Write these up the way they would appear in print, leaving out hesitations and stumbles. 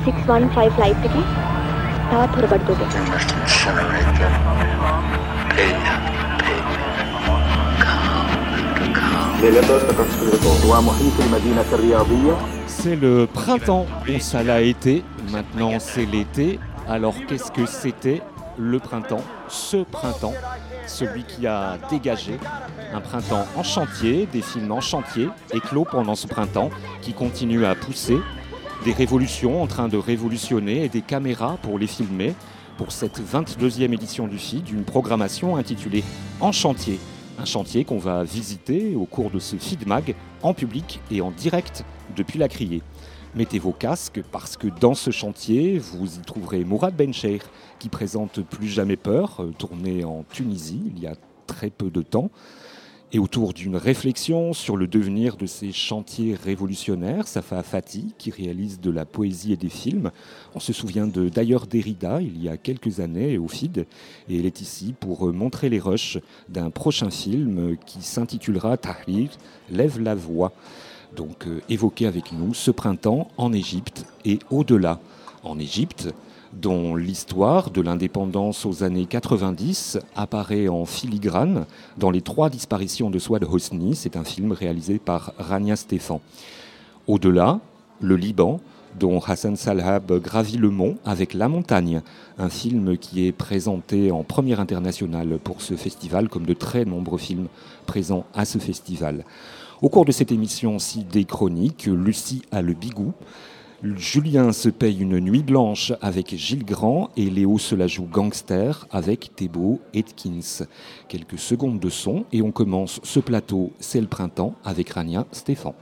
615 flight ticket साथ ಹೊರಬಡ್ತದೆ. C'est le printemps, où ça l'a été, maintenant c'est l'été. Alors qu'est-ce que c'était le printemps, ce printemps, celui qui a dégagé un printemps en chantier, des films en chantier, éclos pendant ce printemps, qui continue à pousser, des révolutions en train de révolutionner et des caméras pour les filmer, pour cette 22e édition du FID, une programmation intitulée En chantier. Un chantier qu'on va visiter au cours de ce FID Mag en public et en direct depuis la Criée. Mettez vos casques parce que dans ce chantier, vous y trouverez Mourad Bencher qui présente Plus jamais peur, tourné en Tunisie il y a très peu de temps. Et autour d'une réflexion sur le devenir de ces chantiers révolutionnaires, Safa Fati, qui réalise de la poésie et des films. On se souvient d'ailleurs Derrida, il y a quelques années, au FID, et elle est ici pour montrer les rushs d'un prochain film qui s'intitulera Tahrir, Lève la voix. Donc évoquez avec nous ce printemps en Égypte et au-delà. En Égypte, dont l'histoire de l'indépendance aux années 90 apparaît en filigrane dans Les 3 disparitions de Souad Hosni. C'est un film réalisé par Rania Stéphan. Au-delà, le Liban, dont Hassan Salhab gravit le mont avec La Montagne, un film qui est présenté en première internationale pour ce festival, comme de très nombreux films présents à ce festival. Au cours de cette émission-ci des chroniques, Lucie a le bigou, Julien se paye une nuit blanche avec Gilles Grand et Léo se la joue gangster avec Thébault Atkins. Quelques secondes de son et on commence ce plateau C'est le printemps avec Rania Stéphan.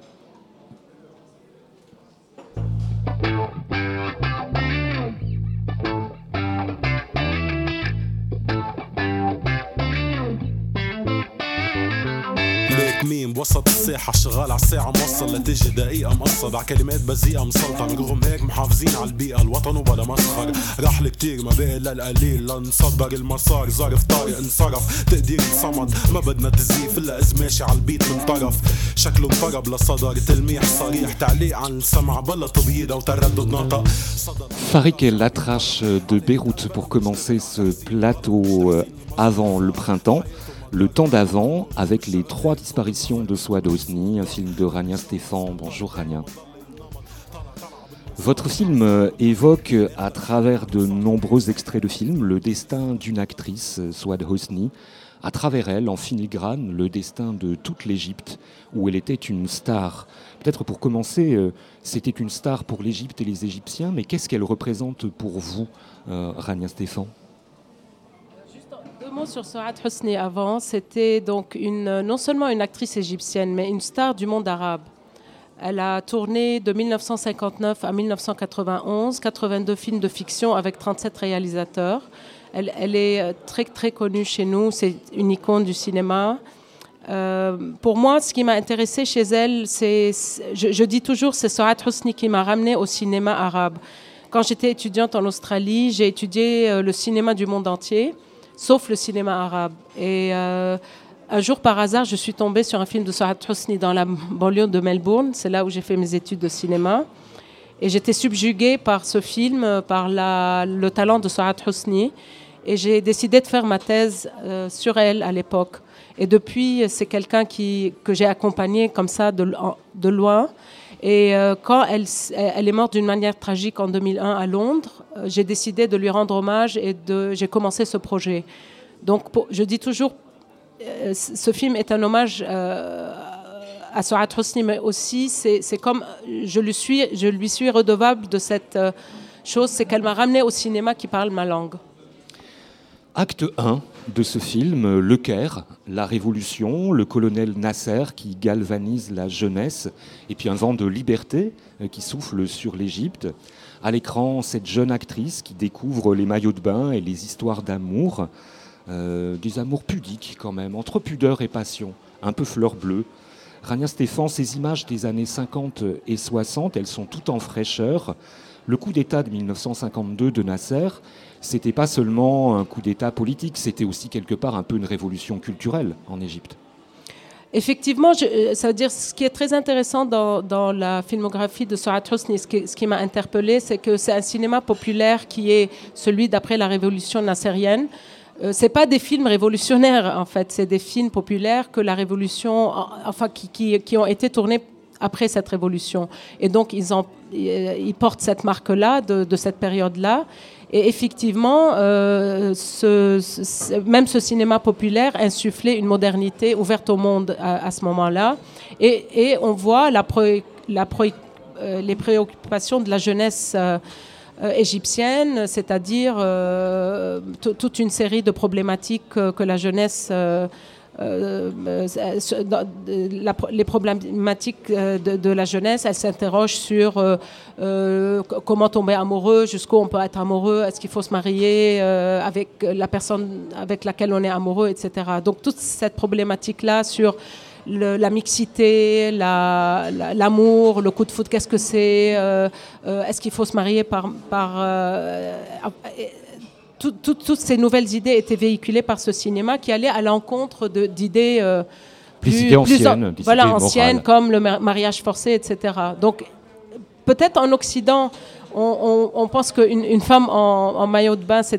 مين بوسط الساحة شغال عالساعة موصل لتجي دقيقة مقصد عكلمات بذيئة مسلطة رغم هيك محافظين عالبيئة الوطن وبلا مسخر رحل كتير ما باقي للقليل لنصدر المسار ظرف طارق انصرف تقدير صمد ما بدنا تزييف إلا إذ ماشي عالبيت من طرف شكله مطرب لصدر تلميح صريح تعليق عن السمع بلا تبييض أو تردد نطق Farik El Atrache de Beyrouth pour commencer ce plateau avant le printemps. Le temps d'avant, avec Les 3 disparitions de Souad Hosni, un film de Rania Stéphan. Bonjour Rania. Votre film évoque à travers de nombreux extraits de films le destin d'une actrice, Souad Hosni, à travers elle, en filigrane, le destin de toute l'Égypte, où elle était une star. Peut-être pour commencer, c'était une star pour l'Égypte et les Égyptiens, mais qu'est-ce qu'elle représente pour vous, Rania Stéphan ? Sur Souad Hosni avant, c'était donc non seulement une actrice égyptienne, mais une star du monde arabe. Elle a tourné de 1959 à 1991, 82 films de fiction avec 37 réalisateurs. Elle est très, très connue chez nous, c'est une icône du cinéma. Pour moi, ce qui m'a intéressée chez elle, je dis toujours, c'est Souad Hosni qui m'a ramenée au cinéma arabe. Quand j'étais étudiante en Australie, j'ai étudié le cinéma du monde entier, sauf le cinéma arabe. Et un jour, par hasard, je suis tombée sur un film de Souad Hosni dans la banlieue de Melbourne. C'est là où j'ai fait mes études de cinéma. Et j'étais subjuguée par ce film, par le talent de Souad Hosni. Et j'ai décidé de faire ma thèse sur elle à l'époque. Et depuis, c'est quelqu'un que j'ai accompagné comme ça de loin. Et quand elle est morte d'une manière tragique en 2001 à Londres, j'ai décidé de lui rendre hommage et j'ai commencé ce projet. Donc je dis toujours, ce film est un hommage à Souad Hosni, mais aussi c'est comme je lui suis redevable de cette chose, c'est qu'elle m'a ramené au cinéma qui parle ma langue. Acte 1 de ce film, Le Caire, la révolution, le colonel Nasser qui galvanise la jeunesse et puis un vent de liberté qui souffle sur l'Égypte. À l'écran, cette jeune actrice qui découvre les maillots de bain et les histoires d'amour, des amours pudiques quand même, entre pudeur et passion, un peu fleur bleue. Rania Stéphan, ces images des années 50 et 60, elles sont toutes en fraîcheur. Le coup d'État de 1952 de Nasser, c'était pas seulement un coup d'État politique, c'était aussi quelque part un peu une révolution culturelle en Égypte. Effectivement, ça veut dire ce qui est très intéressant dans la filmographie de Sourad Hosni, ce qui m'a interpellée, c'est que c'est un cinéma populaire qui est celui d'après la révolution nassérienne. C'est pas des films révolutionnaires en fait, c'est des films populaires que la révolution, enfin qui ont été tournés après cette révolution. Et donc ils portent cette marque-là de cette période-là. Et effectivement, même ce cinéma populaire insufflait une modernité ouverte au monde à ce moment-là. Et on voit les préoccupations de la jeunesse égyptienne, c'est-à-dire toute une série de problématiques que la jeunesse... les problématiques de la jeunesse, elle s'interroge sur comment tomber amoureux, jusqu'où on peut être amoureux, est-ce qu'il faut se marier avec la personne avec laquelle on est amoureux, etc. Donc toute cette problématique-là sur la mixité, l'amour, le coup de foudre, qu'est-ce que c'est, est-ce qu'il faut se marier toutes ces nouvelles idées étaient véhiculées par ce cinéma qui allait à l'encontre d'idées plus anciennes, comme le mariage forcé, etc. Donc, peut-être en Occident, on pense qu'une femme en maillot de bain,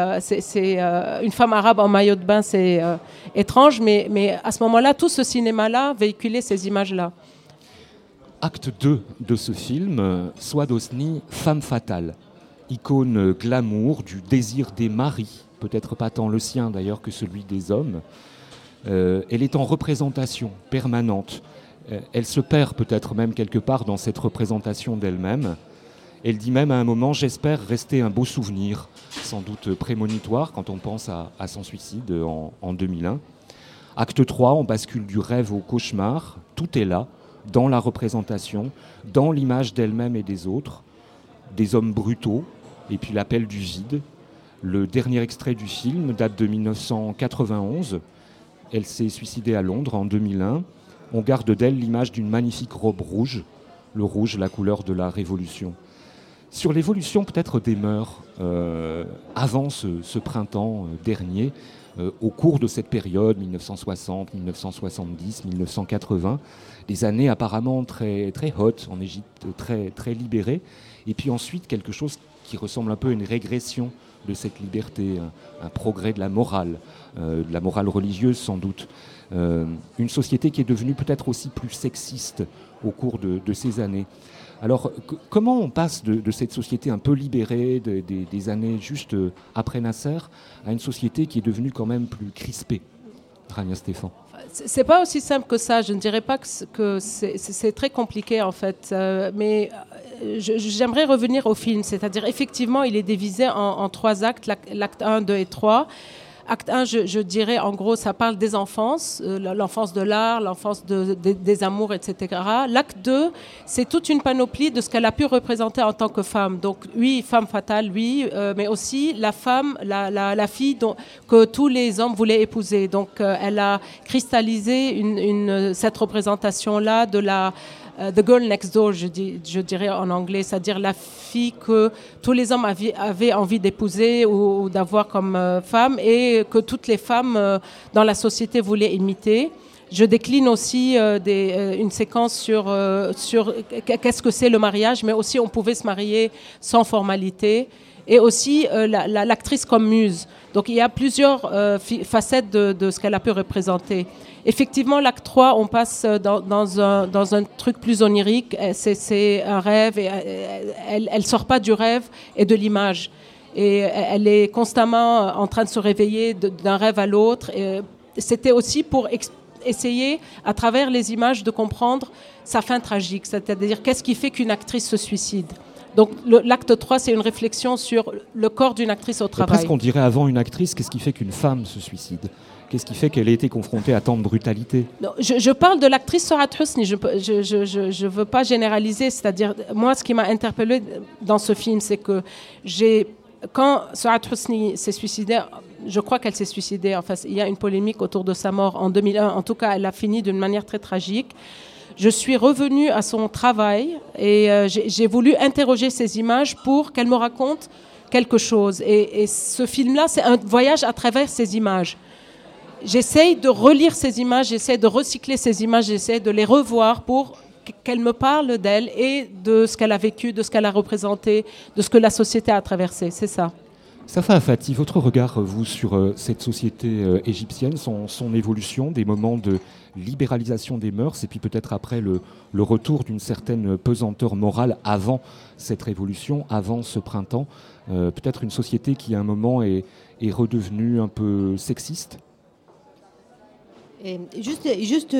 une femme arabe en maillot de bain, c'est étrange, mais à ce moment-là, tout ce cinéma-là véhiculait ces images-là. Acte 2 de ce film, Sourad Hosni, Femme fatale. Icône glamour du désir des maris, peut-être pas tant le sien d'ailleurs que celui des hommes. Elle est en représentation permanente. Elle se perd peut-être même quelque part dans cette représentation d'elle-même. Elle dit même à un moment « J'espère rester un beau souvenir », sans doute prémonitoire quand on pense à son suicide en 2001. Acte 3, on bascule du rêve au cauchemar. Tout est là, dans la représentation, dans l'image d'elle-même et des autres. Des hommes brutaux, et puis l'appel du vide. Le dernier extrait du film date de 1991. Elle s'est suicidée à Londres en 2001. On garde d'elle l'image d'une magnifique robe rouge. Le rouge, la couleur de la Révolution. Sur l'évolution peut-être des mœurs, avant ce printemps dernier, au cours de cette période, 1960, 1970, 1980, des années apparemment très, très hot en Égypte, très, très libérées. Et puis ensuite, quelque chose qui ressemble un peu à une régression de cette liberté, un progrès de la morale religieuse sans doute. Une société qui est devenue peut-être aussi plus sexiste au cours de ces années. Alors, comment on passe de cette société un peu libérée des années juste après Nasser à une société qui est devenue quand même plus crispée, Rania Stéphan? C'est pas aussi simple que ça. Je ne dirais pas que c'est très compliqué en fait. Mais j'aimerais revenir au film. C'est-à-dire, effectivement, il est divisé en 3 actes, l'acte 1, 2 et 3. Acte 1, je dirais, en gros, ça parle des enfances, l'enfance de l'art, l'enfance des amours, etc. L'acte 2, c'est toute une panoplie de ce qu'elle a pu représenter en tant que femme. Donc, oui, femme fatale, oui, mais aussi la femme, la fille que tous les hommes voulaient épouser. Donc, elle a cristallisé cette représentation-là de la... The girl next door, je dirais en anglais, c'est-à-dire la fille que tous les hommes avaient envie d'épouser ou d'avoir comme femme et que toutes les femmes dans la société voulaient imiter. Je décline aussi une séquence sur qu'est-ce que c'est le mariage, mais aussi on pouvait se marier sans formalité. Et aussi l'actrice comme muse. Donc il y a plusieurs facettes de ce qu'elle a pu représenter. Effectivement, l'acte 3, on passe dans un truc plus onirique. C'est un rêve, et elle ne sort pas du rêve et de l'image. Et elle est constamment en train de se réveiller d'un rêve à l'autre. Et c'était aussi pour essayer, à travers les images, de comprendre sa fin tragique. C'est-à-dire, qu'est-ce qui fait qu'une actrice se suicide ? Donc l'acte 3, c'est une réflexion sur le corps d'une actrice au travail. Presque on dirait avant une actrice, qu'est-ce qui fait qu'une femme se suicide ? Qu'est-ce qui fait qu'elle ait été confrontée à tant de brutalité ? Non, je parle de l'actrice Sourad Hosni, je ne veux pas généraliser. C'est-à-dire, moi, ce qui m'a interpellée dans ce film, c'est que quand Sourad Hosni s'est suicidée, je crois qu'elle s'est suicidée, enfin, il y a une polémique autour de sa mort en 2001. En tout cas, elle a fini d'une manière très tragique. Je suis revenue à son travail et j'ai voulu interroger ces images pour qu'elle me raconte quelque chose. Et ce film-là, c'est un voyage à travers ces images. j'essaye de relire ces images, j'essaie de recycler ces images, j'essaie de les revoir pour qu'elle me parle d'elle et de ce qu'elle a vécu, de ce qu'elle a représenté, de ce que la société a traversé. C'est ça. Safa Hafati, votre regard, vous, sur cette société égyptienne, son évolution, des moments de libéralisation des mœurs, et puis peut-être après le retour d'une certaine pesanteur morale avant cette révolution, avant ce printemps, peut-être une société qui à un moment est redevenue un peu sexiste? Et juste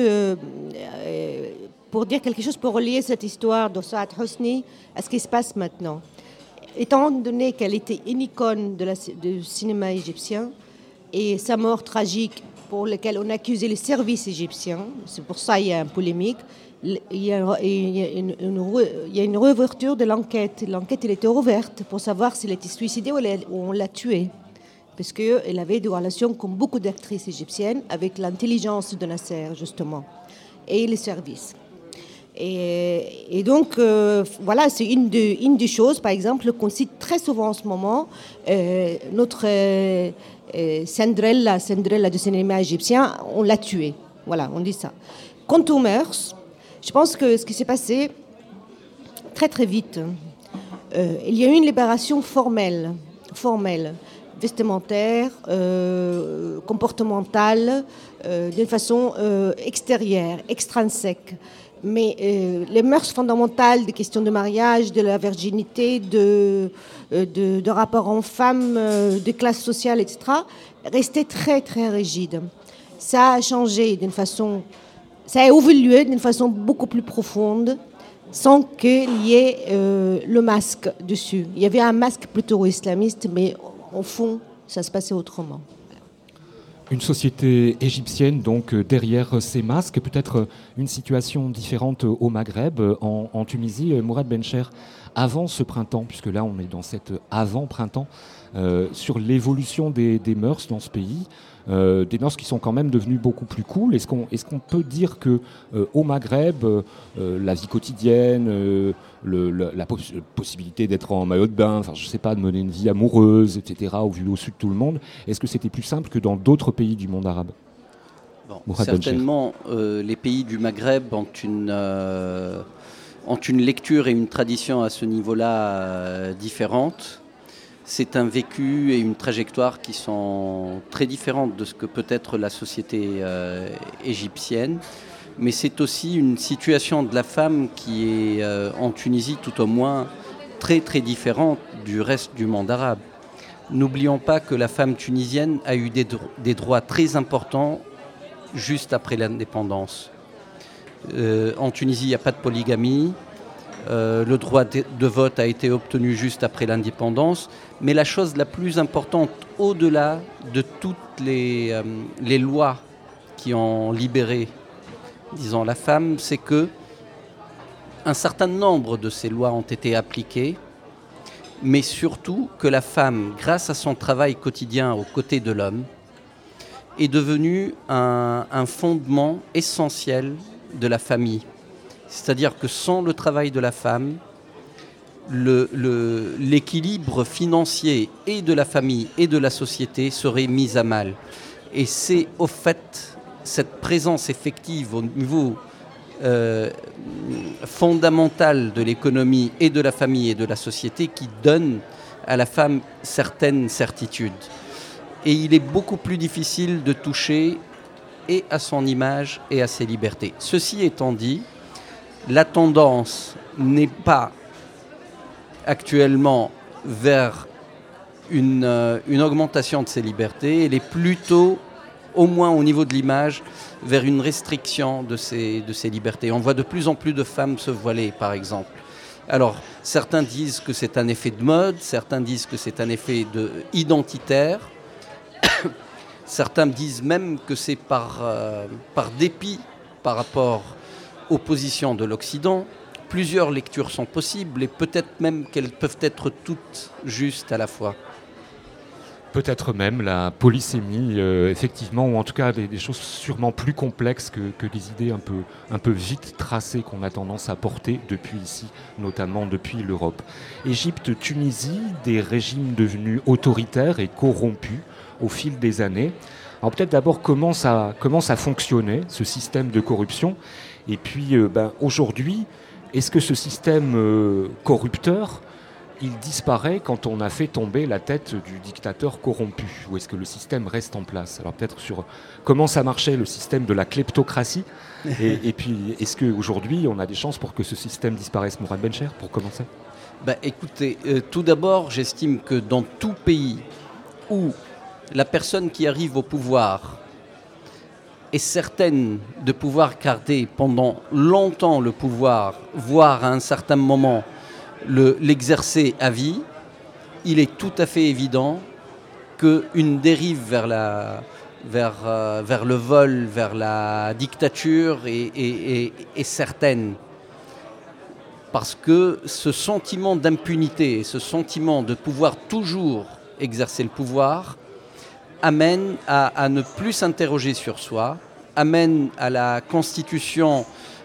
pour dire quelque chose, pour relier cette histoire de Saad Hosni à ce qui se passe maintenant. Étant donné qu'elle était une icône du cinéma égyptien et sa mort tragique pour laquelle on accusait les services égyptiens, c'est pour ça qu'il y a une polémique, il y a une réouverture de l'enquête. L'enquête elle était ouverte pour savoir s'il était suicidé ou on l'a tué. Parce qu'elle avait des relations, comme beaucoup d'actrices égyptiennes, avec l'intelligence de Nasser, justement, et les services. Et donc, voilà, c'est une des choses, par exemple, qu'on cite très souvent en ce moment, notre Cinderella du cinéma égyptien, on l'a tuée. Voilà, on dit ça. Quant aux mœurs, je pense que ce qui s'est passé très très vite, il y a eu une libération formelle, vestimentaire, comportementale, d'une façon extérieure, extrinsèque. Mais les mœurs fondamentales des questions de mariage, de la virginité, de rapport homme-femme, de classe sociale, etc., restaient très, très rigides. Ça a changé d'une façon... Ça a évolué d'une façon beaucoup plus profonde, sans qu'il y ait le masque dessus. Il y avait un masque plutôt islamiste, mais au fond, ça se passait autrement. Une société égyptienne, donc derrière ces masques, peut-être une situation différente au Maghreb, en Tunisie. Mourad Bencher, avant ce printemps, puisque là on est dans cet avant-printemps, sur l'évolution des mœurs dans ce pays, des mœurs qui sont quand même devenues beaucoup plus cool. Est-ce qu'on peut dire que au Maghreb, la vie quotidienne, la possibilité d'être en maillot de bain, enfin je sais pas, de mener une vie amoureuse, etc., au vu au sud de tout le monde, est-ce que c'était plus simple que dans d'autres pays du monde arabe? Certainement, les pays du Maghreb ont une lecture et une tradition à ce niveau-là différentes. C'est un vécu et une trajectoire qui sont très différentes de ce que peut être la société égyptienne. Mais c'est aussi une situation de la femme qui est en Tunisie tout au moins très très différente du reste du monde arabe. N'oublions pas que la femme tunisienne a eu des droits très importants juste après l'indépendance. En Tunisie, il n'y a pas de polygamie. Le droit de vote a été obtenu juste après l'indépendance. Mais la chose la plus importante, au-delà de toutes les lois qui ont libéré, disons, la femme, c'est que un certain nombre de ces lois ont été appliquées, mais surtout que la femme, grâce à son travail quotidien aux côtés de l'homme, est devenue un fondement essentiel de la famille. C'est-à-dire que sans le travail de la femme, l'équilibre financier et de la famille et de la société serait mis à mal. Et c'est au fait cette présence effective au niveau fondamental de l'économie et de la famille et de la société qui donne à la femme certaines certitudes. Et il est beaucoup plus difficile de toucher et à son image et à ses libertés. Ceci étant dit, la tendance n'est pas actuellement vers une augmentation de ses libertés, elle est plutôt, au moins au niveau de l'image, vers une restriction de ses libertés. On voit de plus en plus de femmes se voiler, par exemple. Alors, certains disent que c'est un effet de mode, certains disent que c'est un effet identitaire, certains disent même que c'est par dépit par rapport aux positions de l'Occident. Plusieurs lectures sont possibles et peut-être même qu'elles peuvent être toutes justes à la fois. Peut-être même la polysémie, effectivement, ou en tout cas des choses sûrement plus complexes que des idées un peu vite tracées qu'on a tendance à porter depuis ici, notamment depuis l'Europe. Égypte, Tunisie, des régimes devenus autoritaires et corrompus au fil des années. Alors peut-être d'abord comment ça fonctionnait, ce système de corruption. Et puis aujourd'hui, est-ce que ce système corrupteur, il disparaît quand on a fait tomber la tête du dictateur corrompu? Ou est-ce que le système reste en place? Alors peut-être sur comment ça marchait, le système de la kleptocratie. Et puis, est-ce qu'aujourd'hui, on a des chances pour que ce système disparaisse? Mourad Bencher, pour commencer. Écoutez, tout d'abord, j'estime que dans tout pays où la personne qui arrive au pouvoir est certaine de pouvoir garder pendant longtemps le pouvoir, voire à un certain moment l'exercer à vie, il est tout à fait évident qu'une dérive vers le vol, vers la dictature est certaine. Parce que ce sentiment d'impunité, ce sentiment de pouvoir toujours exercer le pouvoir, amène à ne plus s'interroger sur soi, amène à la constitution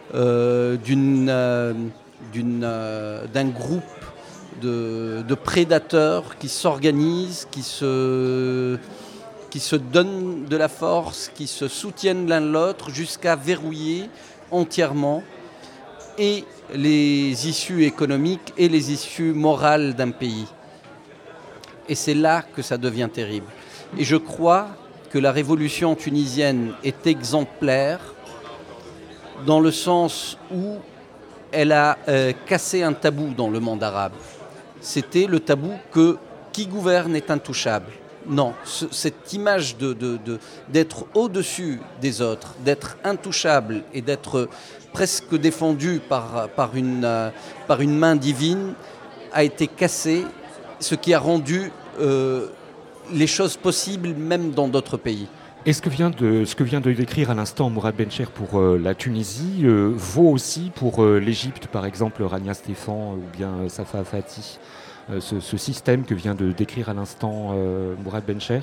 d'un groupe de prédateurs qui s'organisent, qui se donnent de la force, qui se soutiennent l'un l'autre jusqu'à verrouiller entièrement et les issues économiques et les issues morales d'un pays. Et c'est là que ça devient terrible. Et je crois que la révolution tunisienne est exemplaire dans le sens où elle a cassé un tabou dans le monde arabe. C'était le tabou que qui gouverne est intouchable. Non, cette image d'être au-dessus des autres, d'être intouchable et d'être presque défendu par une main divine a été cassée, ce qui a rendu les choses possibles même dans d'autres pays. Et ce que vient de décrire à l'instant Mourad Bencher pour la Tunisie vaut aussi pour l'Égypte, par exemple Rania Stéphan ou bien Safa Fati, ce système que vient de décrire à l'instant Mourad Bencher?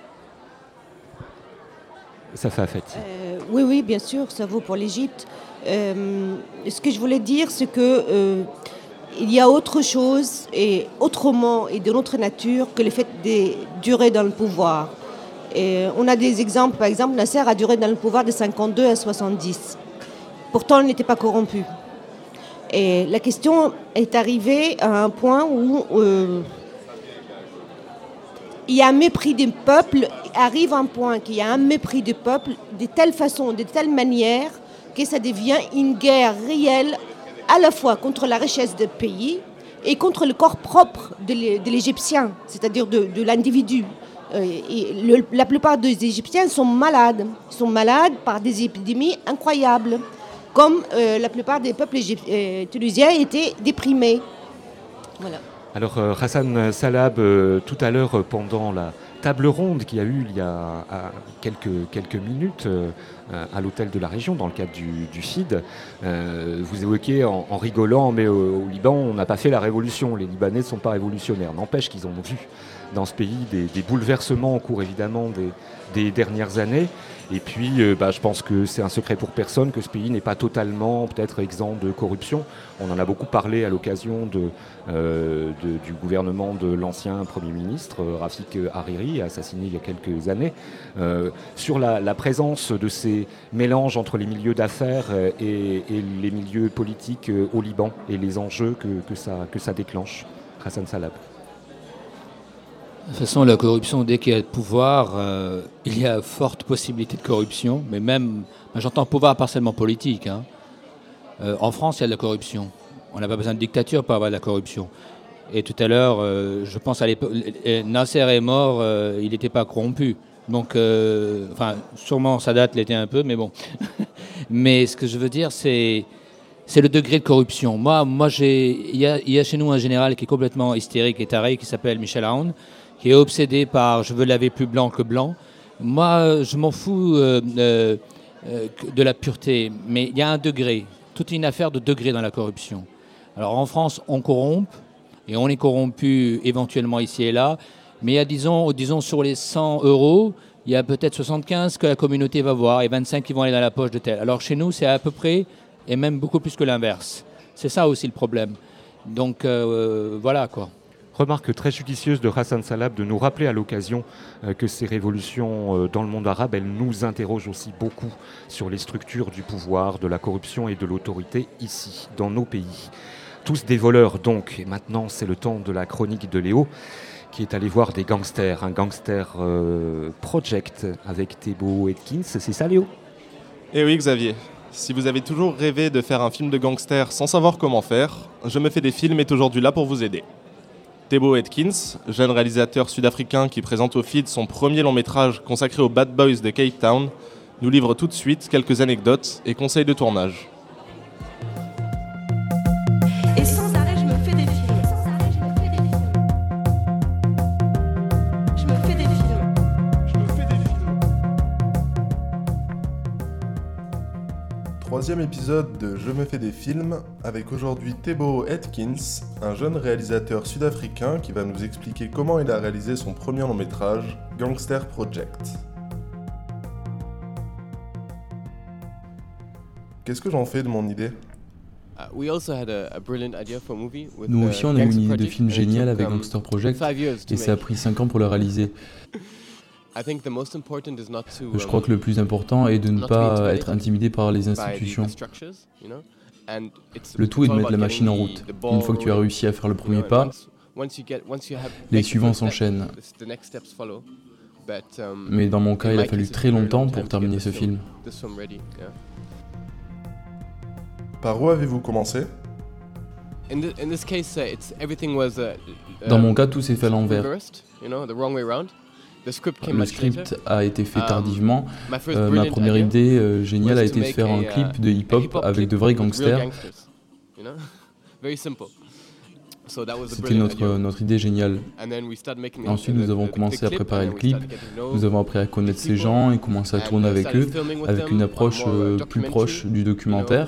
Safa Fati. Oui, bien sûr, ça vaut pour l'Égypte. Ce que je voulais dire, c'est que il y a autre chose et autrement et de notre nature que le fait de durer dans le pouvoir. Et on a des exemples, par exemple, Nasser a duré dans le pouvoir de 52 à 70. Pourtant, il n'était pas corrompu. Et la question est arrivée à un point où il y a un mépris du peuple, arrive un point qu'il y a un mépris du peuple de telle façon, de telle manière que ça devient une guerre réelle à la fois contre la richesse du pays et contre le corps propre de l'Égyptien, c'est-à-dire de l'individu. La plupart des Égyptiens sont malades. Ils sont malades par des épidémies incroyables, comme la plupart des peuples tunisiens étaient déprimés. Voilà. Alors Hassan Salab, tout à l'heure pendant la table ronde qu'il y a eu il y a quelques minutes à l'hôtel de la région dans le cadre du FID, vous évoquez en rigolant, mais au Liban on n'a pas fait la révolution, les Libanais ne sont pas révolutionnaires, n'empêche qu'ils ont vu dans ce pays des bouleversements en cours évidemment des dernières années. Et puis je pense que c'est un secret pour personne que ce pays n'est pas totalement peut-être exempt de corruption. On en a beaucoup parlé à l'occasion du gouvernement de l'ancien Premier ministre Rafik Hariri, assassiné il y a quelques années, sur la présence de ces mélanges entre les milieux d'affaires et les milieux politiques au Liban et les enjeux que ça déclenche. Hassan Salab. De toute façon, la corruption, dès qu'il y a le pouvoir, il y a forte possibilité de corruption, mais même, j'entends pouvoir partiellement politique. Hein. En France, il y a de la corruption. On n'a pas besoin de dictature pour avoir de la corruption. Et tout à l'heure, je pense à l'époque, Nasser est mort, il n'était pas corrompu. Donc, sûrement Sadat l'était un peu, mais bon. Mais ce que je veux dire, c'est le degré de corruption. Moi, il y a chez nous un général qui est complètement hystérique et taré, qui s'appelle Michel Aoun, qui est obsédé par « je veux laver plus blanc que blanc ». Moi, je m'en fous de la pureté, mais il y a un degré. Toute une affaire de degré dans la corruption. Alors en France, on corrompt, et on est corrompu éventuellement ici et là, mais il y a, disons sur les 100 €, il y a peut-être 75 que la communauté va voir, et 25 qui vont aller dans la poche de tel. Alors chez nous, c'est à peu près, et même beaucoup plus que l'inverse. C'est ça aussi le problème. Donc voilà quoi. Remarque très judicieuse de Hassan Salab de nous rappeler à l'occasion que ces révolutions dans le monde arabe, elles nous interrogent aussi beaucoup sur les structures du pouvoir, de la corruption et de l'autorité ici, dans nos pays. Tous des voleurs donc, et maintenant c'est le temps de la chronique de Léo, qui est allé voir des gangsters, un gangster project avec Thébault Atkins, c'est ça Léo ? Eh oui Xavier, si vous avez toujours rêvé de faire un film de gangster sans savoir comment faire, Je me fais des films est aujourd'hui là pour vous aider. Thébault Atkins, jeune réalisateur sud-africain qui présente au FID son premier long métrage consacré aux Bad Boys de Cape Town, nous livre tout de suite quelques anecdotes et conseils de tournage. Et sans arrêt, je me fais des films. Je me fais des films. Troisième épisode de Je me fais des films, avec aujourd'hui Thébault Atkins, un jeune réalisateur sud-africain qui va nous expliquer comment il a réalisé son premier long métrage, Gangster Project. Qu'est-ce que j'en fais de mon idée ? Nous aussi, on a eu une idée de film génial avec Gangster Project, et ça a pris 5 ans pour le réaliser. Je crois que le plus important est de ne pas être intimidé par les institutions. Le tout est de mettre la machine en route. Une fois que tu as réussi à faire le premier pas, les suivants s'enchaînent. Mais dans mon cas, il a fallu très longtemps pour terminer ce film. Par où avez-vous commencé ? Dans mon cas, tout s'est fait à l'envers. Le script a été fait tardivement. Ma première idée géniale a été de faire un clip de hip-hop avec de vrais gangsters. C'était notre idée géniale. Ensuite, nous avons commencé à préparer le clip. Nous avons appris à connaître ces gens et commencé à tourner avec eux, avec une approche plus proche du documentaire.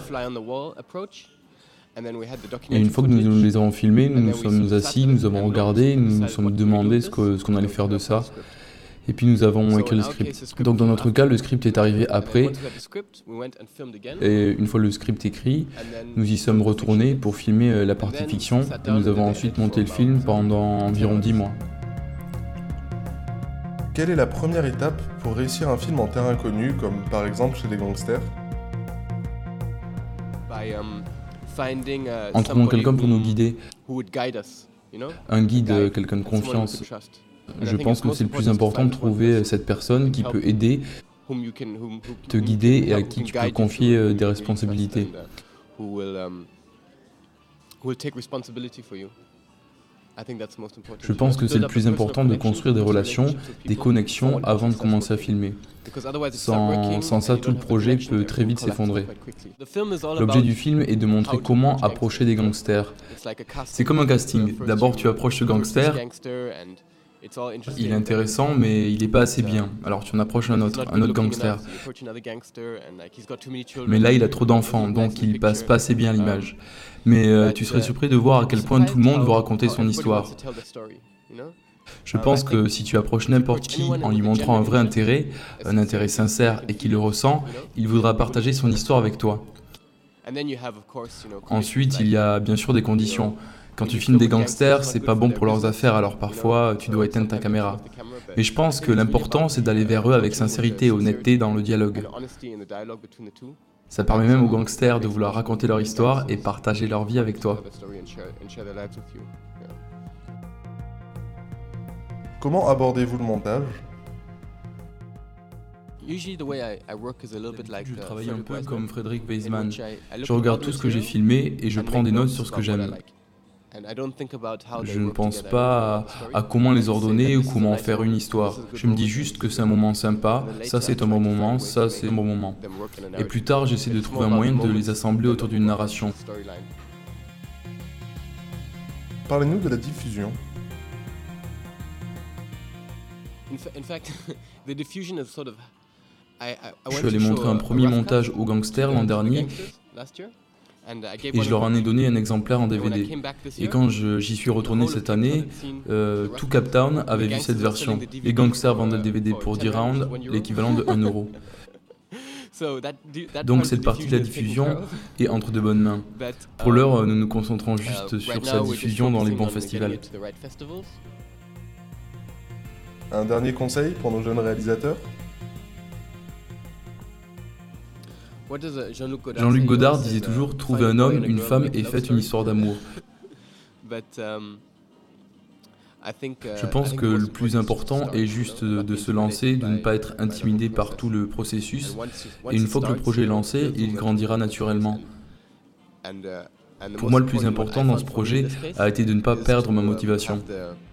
Et une fois que nous les avons filmés, nous nous sommes assis, nous avons regardé, nous nous sommes demandé ce qu'on allait faire de ça. Et puis nous avons écrit le script. Donc dans notre cas, le script est arrivé après. Et une fois le script écrit, nous y sommes retournés pour filmer la partie fiction. Et nous avons ensuite monté le film pendant environ 10 mois. Quelle est la première étape pour réussir un film en terre inconnue, comme par exemple chez les gangsters ? En trouvant quelqu'un pour nous guider, un guide, quelqu'un de confiance. Je pense que c'est le plus important de trouver cette personne qui peut aider, te guider et à qui tu peux confier des responsabilités. Je pense que c'est le plus important de construire des relations, des connexions avant de commencer à filmer. Sans ça, tout le projet peut très vite s'effondrer. L'objet du film est de montrer comment approcher des gangsters. C'est comme un casting. D'abord, tu approches ce gangster. Il est intéressant, mais il n'est pas assez bien. Alors tu en approches un autre gangster. Mais là, il a trop d'enfants, donc il passe pas assez bien à l'image. Mais tu serais surpris de voir à quel point tout le monde veut raconter son histoire. Je pense que si tu approches n'importe qui en lui montrant un vrai intérêt, un intérêt sincère et qu'il le ressent, il voudra partager son histoire avec toi. Ensuite, il y a bien sûr des conditions. Quand tu filmes des gangsters, c'est pas bon pour leurs affaires, alors parfois tu dois éteindre ta caméra. Mais je pense que l'important, c'est d'aller vers eux avec sincérité et honnêteté dans le dialogue. Ça permet même aux gangsters de vouloir raconter leur histoire et partager leur vie avec toi. Comment abordez-vous le montage ? Je travaille un peu comme Frédéric Weisman. Je regarde tout ce que j'ai filmé et je prends des notes sur ce que j'aime. Je ne pense pas à comment les ordonner ou comment faire une histoire. Je me dis juste que c'est un moment sympa, ça c'est un bon moment, ça c'est un bon moment. Et plus tard, j'essaie de trouver un moyen de les assembler autour d'une narration. Parlez-nous de la diffusion. Je suis allé montrer un premier montage aux gangsters l'an dernier. Et je leur en ai donné un exemplaire en DVD. Et quand j'y suis retourné cette année, tout Cape Town avait vu cette version. Les gangsters vendaient le DVD pour 10 rounds, l'équivalent de 1 euro. Donc cette partie de la diffusion est entre de bonnes mains. Pour l'heure, nous nous concentrons juste sur sa diffusion dans les bons festivals. Un dernier conseil pour nos jeunes réalisateurs ? Jean-Luc Godard disait toujours « Trouvez un homme, une femme et faites une histoire d'amour ». Je pense que le plus important est juste de se lancer, de ne pas être intimidé par tout le processus. Et une fois que le projet est lancé, il grandira naturellement. Pour moi, le plus important dans ce projet a été de ne pas perdre ma motivation.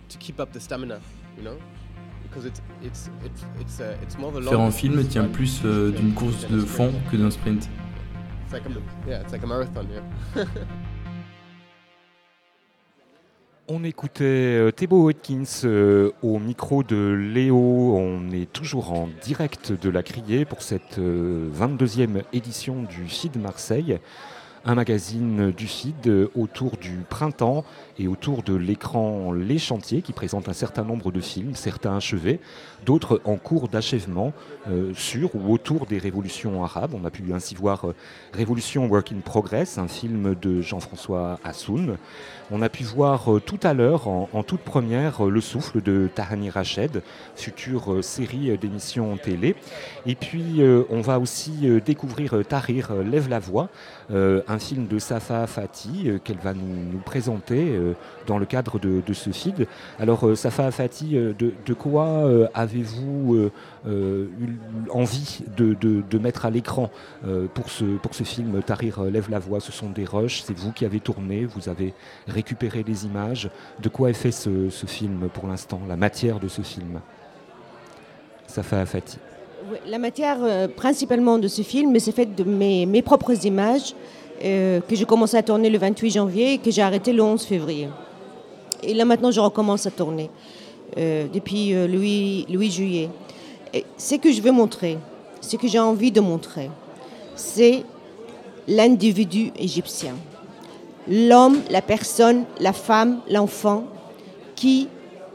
Faire un film tient plus d'une course de fond que d'un sprint. On écoutait Thibaut Atkins au micro de Léo. On est toujours en direct de la Criée pour cette 22e édition du FID Marseille. Un magazine du FID autour du printemps et autour de l'écran Les Chantiers qui présente un certain nombre de films, certains achevés, d'autres en cours d'achèvement sur ou autour des révolutions arabes. On a pu ainsi voir Révolution Work in Progress, un film de Jean-François Assoun. On a pu voir tout à l'heure, en toute première, Le Souffle de Tahani Rached, future série d'émissions télé. Et puis, on va aussi découvrir Tahrir lève la voix, un film de Safa Fati qu'elle va nous présenter dans le cadre de ce FID. Alors, Safa Fati, de quoi avez-vous eu envie de mettre à l'écran pour ce film Tahrir lève la voix? Ce sont des rushs, c'est vous qui avez tourné, vous avez récupéré les images. De quoi est fait ce film pour l'instant, la matière de ce film? Safa Fati. Oui, la matière principalement de ce film, c'est fait de mes propres images que j'ai commencé à tourner le 28 janvier et que j'ai arrêté le 11 février. Et là maintenant, je recommence à tourner depuis le 8 juillet. Et ce que je veux montrer, ce que j'ai envie de montrer, c'est l'individu égyptien. L'homme, la personne, la femme, l'enfant qui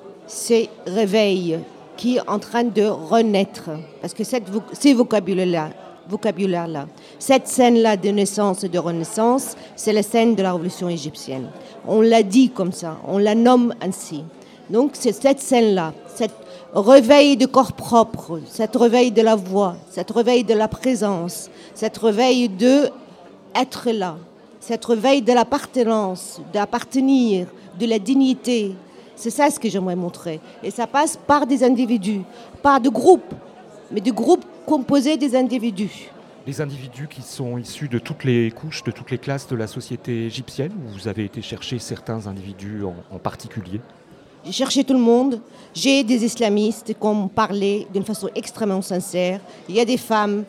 se réveille, qui est en train de renaître. Parce que ces vocabulaire-là, cette scène-là de naissance et de renaissance, c'est la scène de la révolution égyptienne. On l'a dit comme ça, on la nomme ainsi. Donc c'est cette scène-là, cette réveil de corps propre, cette réveil de la voix, cette réveil de la présence, cette réveil de être là, cette réveil de l'appartenance, d'appartenir, de la dignité. C'est ça ce que j'aimerais montrer. Et ça passe par des individus, pas de groupes, mais de groupes composés des individus. Les individus qui sont issus de toutes les couches, de toutes les classes de la société égyptienne, ou vous avez été chercher certains individus en particulier? J'ai cherché tout le monde. J'ai des islamistes qui ont parlé d'une façon extrêmement sincère. Il y a des femmes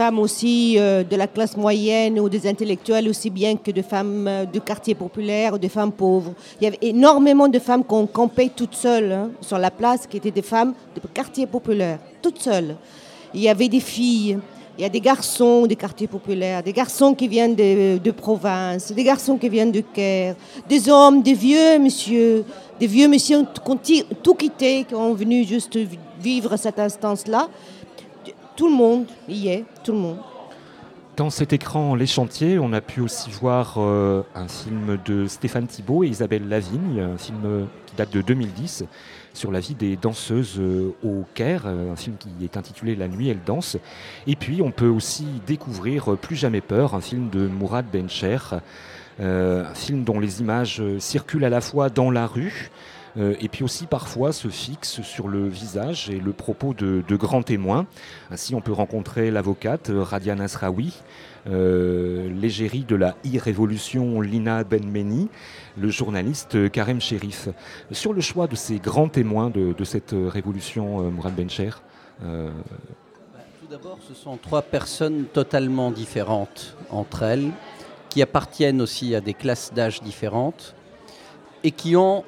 aussi de la classe moyenne ou des intellectuels aussi bien que des femmes de quartier populaire ou des femmes pauvres. Il y avait énormément de femmes qui ont campé toutes seules sur la place, qui étaient des femmes de quartier populaire, toutes seules. Il y avait des filles, il y a des garçons des quartiers populaires, des garçons qui viennent de province, des garçons qui viennent de Caire, des hommes, des vieux monsieur qui ont tout quitté, qui ont venu juste vivre cette instance-là. Tout le monde y est, tout le monde. Dans cet écran Les Chantiers, on a pu aussi voir un film de Stéphane Thibault et Isabelle Lavigne, un film qui date de 2010, sur la vie des danseuses au Caire, un film qui est intitulé La nuit, elle danse. Et puis on peut aussi découvrir Plus jamais peur, un film de Mourad Bencher, un film dont les images circulent à la fois dans la rue, et puis aussi parfois se fixe sur le visage et le propos de grands témoins. Ainsi, on peut rencontrer l'avocate Radia Nasraoui, l'égérie de la e-révolution Lina Benmeni, le journaliste Karem Cherif. Sur le choix de ces grands témoins de cette révolution, Mourad Bencher. Tout d'abord, ce sont trois personnes totalement différentes entre elles, qui appartiennent aussi à des classes d'âge différentes, et qui ont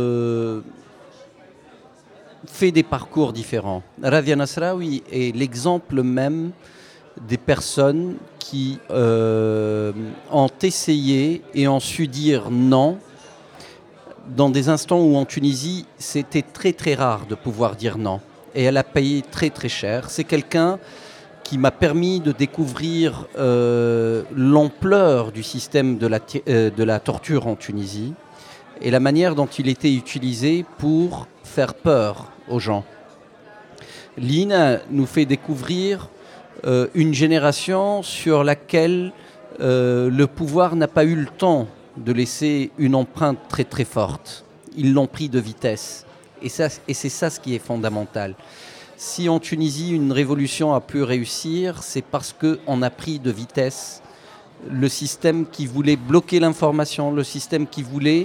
fait des parcours différents. Radia Nasraoui est l'exemple même des personnes qui ont essayé et ont su dire non dans des instants où en Tunisie, c'était très très rare de pouvoir dire non. Et elle a payé très très cher. C'est quelqu'un qui m'a permis de découvrir l'ampleur du système de la torture en Tunisie et la manière dont il était utilisé pour faire peur aux gens. Lina nous fait découvrir une génération sur laquelle le pouvoir n'a pas eu le temps de laisser une empreinte très très forte. Ils l'ont pris de vitesse. Et c'est ça ce qui est fondamental. Si en Tunisie une révolution a pu réussir, c'est parce qu'on a pris de vitesse le système qui voulait bloquer l'information, le système qui voulait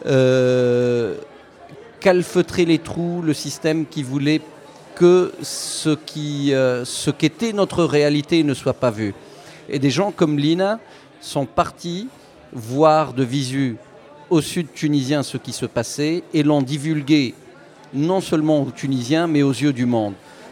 calfeutrer les trous, le système qui voulait que ce qu'était notre réalité ne soit pas vu. Et des gens comme Lina sont partis voir de visu au sud tunisien ce qui se passait et l'ont divulgué non seulement aux Tunisiens mais aux yeux du monde.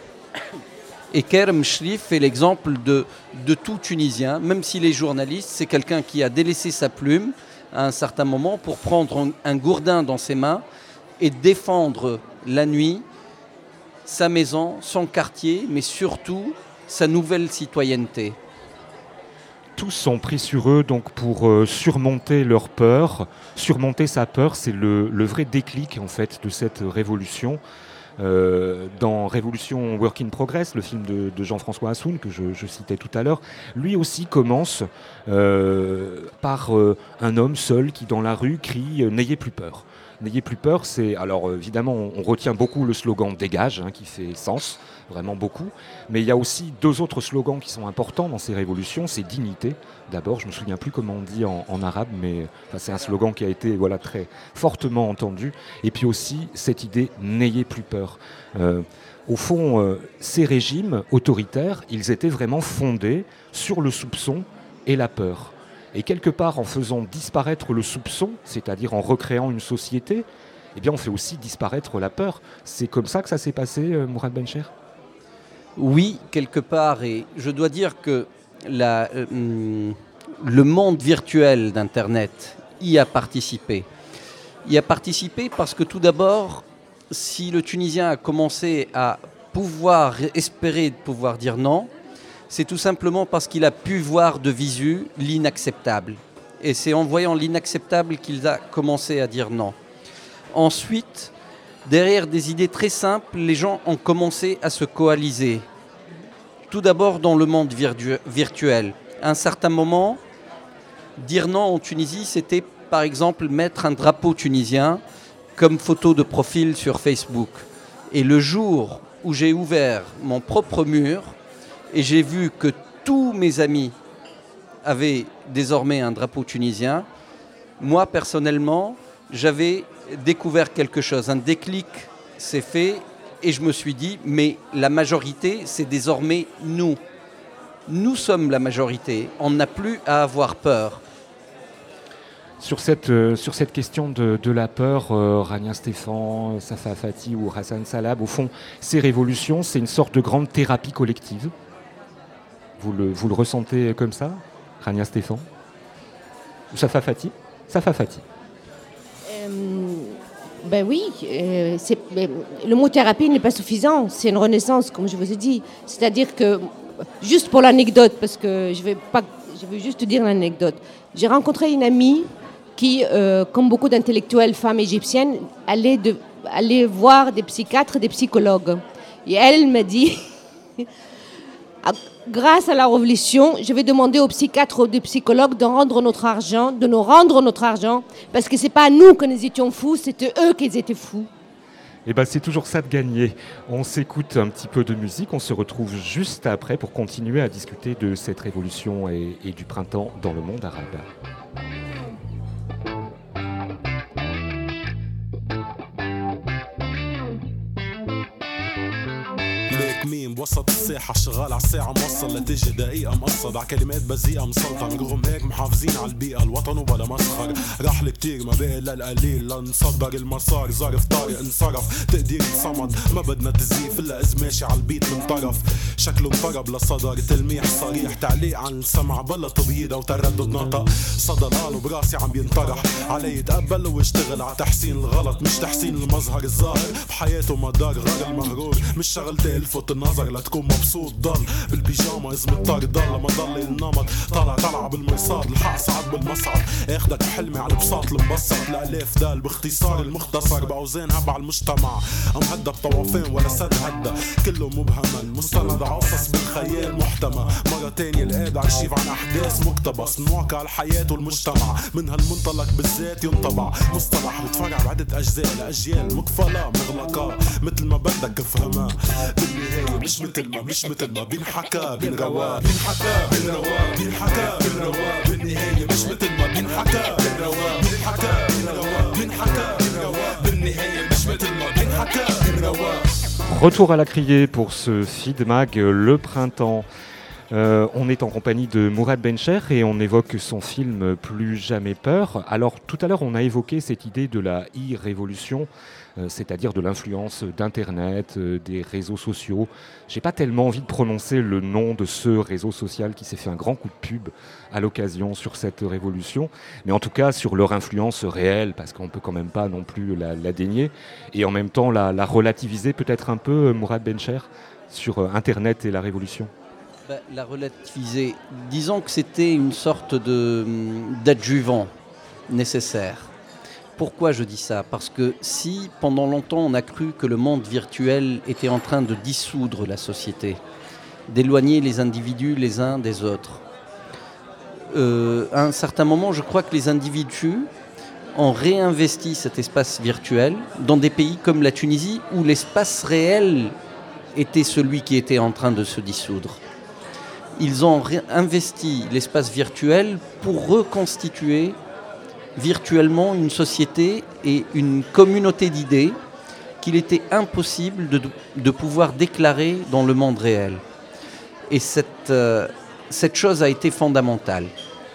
Et Kerem Shrif est l'exemple de tout Tunisien, même s'il est journaliste, c'est quelqu'un qui a délaissé sa plume à un certain moment pour prendre un gourdin dans ses mains et défendre la nuit sa maison, son quartier, mais surtout sa nouvelle citoyenneté. Tous sont pris sur eux donc pour surmonter leur peur. Surmonter sa peur, c'est le vrai déclic en fait de cette révolution. Dans Révolution Work in Progress, le film de Jean-François Assoun que je citais tout à l'heure, lui aussi commence par un homme seul qui dans la rue crie « N'ayez plus peur ». N'ayez plus peur, c'est... Alors évidemment, on retient beaucoup le slogan « Dégage », qui fait sens, vraiment beaucoup. Mais il y a aussi deux autres slogans qui sont importants dans ces révolutions. C'est « Dignité ». D'abord, je ne me souviens plus comment on dit en arabe, mais c'est un slogan qui a été très fortement entendu. Et puis aussi, cette idée « N'ayez plus peur ». Au fond, ces régimes autoritaires, ils étaient vraiment fondés sur le soupçon et la peur. Et quelque part, en faisant disparaître le soupçon, c'est-à-dire en recréant une société, eh bien on fait aussi disparaître la peur. C'est comme ça que ça s'est passé, Mourad Bencher ? Oui, quelque part. Et je dois dire que le monde virtuel d'Internet y a participé. Y a participé parce que tout d'abord, si le Tunisien a commencé à espérer pouvoir dire non, c'est tout simplement parce qu'il a pu voir de visu l'inacceptable. Et c'est en voyant l'inacceptable qu'il a commencé à dire non. Ensuite, derrière des idées très simples, les gens ont commencé à se coaliser. Tout d'abord dans le monde virtuel. À un certain moment, dire non en Tunisie, c'était par exemple mettre un drapeau tunisien comme photo de profil sur Facebook. Et le jour où j'ai ouvert mon propre mur, et j'ai vu que tous mes amis avaient désormais un drapeau tunisien, moi personnellement, j'avais découvert quelque chose. Un déclic s'est fait et je me suis dit, mais la majorité, c'est désormais nous. Nous sommes la majorité. On n'a plus à avoir peur. Sur cette question de la peur, Rania Stéphan, Safa Fati ou Hassan Salab, au fond, ces révolutions, c'est une sorte de grande thérapie collective. Vous le ressentez comme ça, Rania Stéphan ou Safa Fati ? Safa Fati. Ben oui, le mot thérapie n'est pas suffisant, c'est une renaissance, comme je vous ai dit. C'est-à-dire que, juste pour l'anecdote, parce que je vais juste dire l'anecdote, j'ai rencontré une amie qui, comme beaucoup d'intellectuelles femmes égyptiennes, allait voir des psychiatres, des psychologues. Et elle m'a dit... Grâce à la révolution, je vais demander aux psychiatres ou aux psychologues de nous rendre notre argent, parce que c'est pas nous que nous étions fous, c'était eux qui étaient fous. Et ben c'est toujours ça de gagner. On s'écoute un petit peu de musique, on se retrouve juste après pour continuer à discuter de cette révolution et du printemps dans le monde arabe. مين بوسط الساحة شغال على الساعة موصل لتجي دقيقة مقصد على كلمات بذيئة مسلطة نقرهم هيك محافظين على البيئة الوطن وبلا مسخر رحل كتير ما بقي للقليل لنصدر المسار ظرف طارق انصرف تقدير صمد ما بدنا تزييف إلا إذ ماشي على البيت من طرف شكله انضرب لصدر تلميح صريح تعليق عن السمع بلا تبييضة وتردد نطق صدى الآن وبراسي عم بينطرح علي يتقبل واشتغل على تحسين الغلط مش تحسين المظهر الظاهر بحياته مدار غير المغرور مش شغلتي الفت النظر لتكون مبسوط ضل بالبيجاما اسم الطاق ضل ما ضل النمط طلع بالميصاد الحق صعد بالمصعد اخدك حلمي على البساط المبسط الالاف دال باختصار المختصر باوزان هبع المجتمع ام هدى بطوافين ولا سد هدى كله مبهما مستند عصص بالخيال محتمى مرة تانية القاد عرشيف عن احداث مقتبس من واقع الحياة والمجتمع من هالمنطلق بالذات ينطبع مصطلح بتفرع بعدة اجزاء لاجيال مقفلة مغلقة مثل ما بدك افهمها بالنهاية مش مثل ما بينحكى بينروا بالنهاية مش مثل ما بينحكى بينروا بالنهاية مش مثل ما بينحكى بينروا. Retour à la criée pour ce feed mag Le Printemps. On est en compagnie de Mourad Bencher et on évoque son film Plus jamais peur. Alors tout à l'heure on a évoqué cette idée de la e-révolution, c'est-à-dire de l'influence d'Internet, des réseaux sociaux. J'ai pas tellement envie de prononcer le nom de ce réseau social qui s'est fait un grand coup de pub à l'occasion sur cette révolution, mais en tout cas sur leur influence réelle, parce qu'on peut quand même pas non plus la dénier, et en même temps la relativiser peut-être un peu, Mourad Bencher, sur Internet et la révolution. La relativiser, disons que c'était une sorte d'adjuvant nécessaire. Pourquoi je dis ça ? Parce que si pendant longtemps on a cru que le monde virtuel était en train de dissoudre la société, d'éloigner les individus les uns des autres, à un certain moment je crois que les individus ont réinvesti cet espace virtuel dans des pays comme la Tunisie où l'espace réel était celui qui était en train de se dissoudre. Ils ont investi l'espace virtuel pour reconstituer virtuellement une société et une communauté d'idées qu'il était impossible de pouvoir déclarer dans le monde réel. Et cette chose a été fondamentale.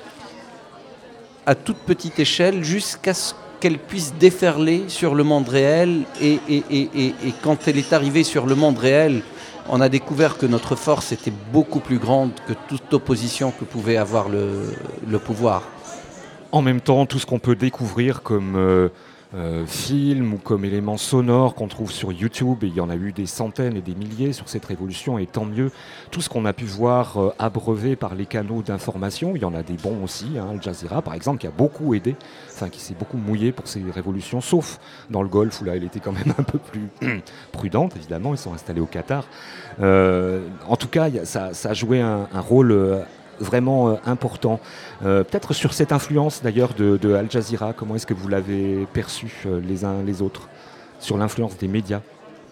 À toute petite échelle, jusqu'à ce qu'elle puisse déferler sur le monde réel. Et quand elle est arrivée sur le monde réel, on a découvert que notre force était beaucoup plus grande que toute opposition que pouvait avoir le pouvoir. En même temps, tout ce qu'on peut découvrir comme film ou comme éléments sonores qu'on trouve sur YouTube, et il y en a eu des centaines et des milliers sur cette révolution, et tant mieux, tout ce qu'on a pu voir abreuvé par les canaux d'information, il y en a des bons aussi, Al Jazeera par exemple, qui a beaucoup aidé, qui s'est beaucoup mouillé pour ces révolutions, sauf dans le Golfe où là elle était quand même un peu plus prudente, évidemment, ils sont installés au Qatar. En tout cas, ça a joué un rôle vraiment important. Peut-être sur cette influence d'ailleurs de Al Jazeera, comment est-ce que vous l'avez perçu les uns les autres, sur l'influence des médias ?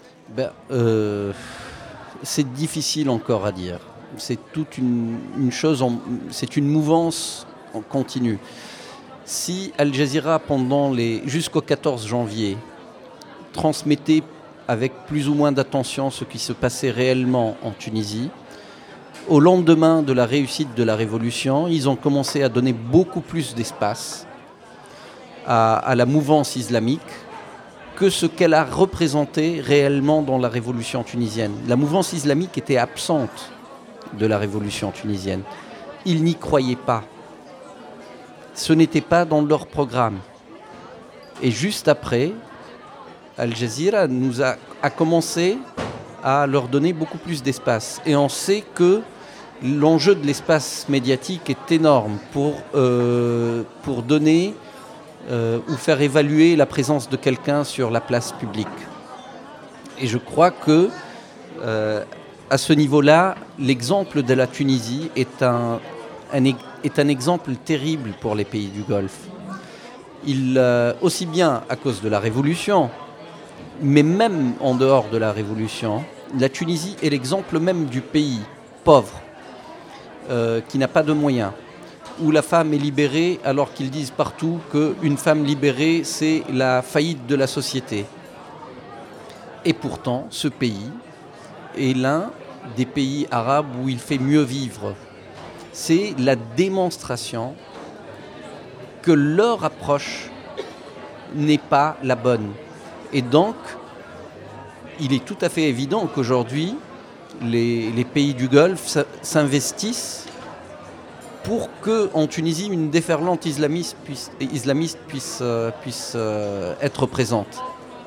C'est difficile encore à dire. C'est toute une chose, c'est une mouvance en continu. Si Al Jazeera, jusqu'au 14 janvier, transmettait avec plus ou moins d'attention ce qui se passait réellement en Tunisie, au lendemain de la réussite de la révolution, ils ont commencé à donner beaucoup plus d'espace à la mouvance islamique que ce qu'elle a représenté réellement dans la révolution tunisienne. La mouvance islamique était absente de la révolution tunisienne. Ils n'y croyaient pas. Ce n'était pas dans leur programme. Et juste après, Al Jazeera a commencé à leur donner beaucoup plus d'espace. Et on sait que l'enjeu de l'espace médiatique est énorme pour donner ou faire évaluer la présence de quelqu'un sur la place publique. Et je crois que à ce niveau-là, l'exemple de la Tunisie est un exemple terrible pour les pays du Golfe. Aussi bien à cause de la révolution, mais même en dehors de la révolution, la Tunisie est l'exemple même du pays pauvre, qui n'a pas de moyens, où la femme est libérée alors qu'ils disent partout qu'une femme libérée, c'est la faillite de la société. Et pourtant, ce pays est l'un des pays arabes où il fait mieux vivre. C'est la démonstration que leur approche n'est pas la bonne. Et donc, il est tout à fait évident qu'aujourd'hui, les pays du Golfe s'investissent pour qu'en Tunisie, une déferlante islamiste puisse être présente.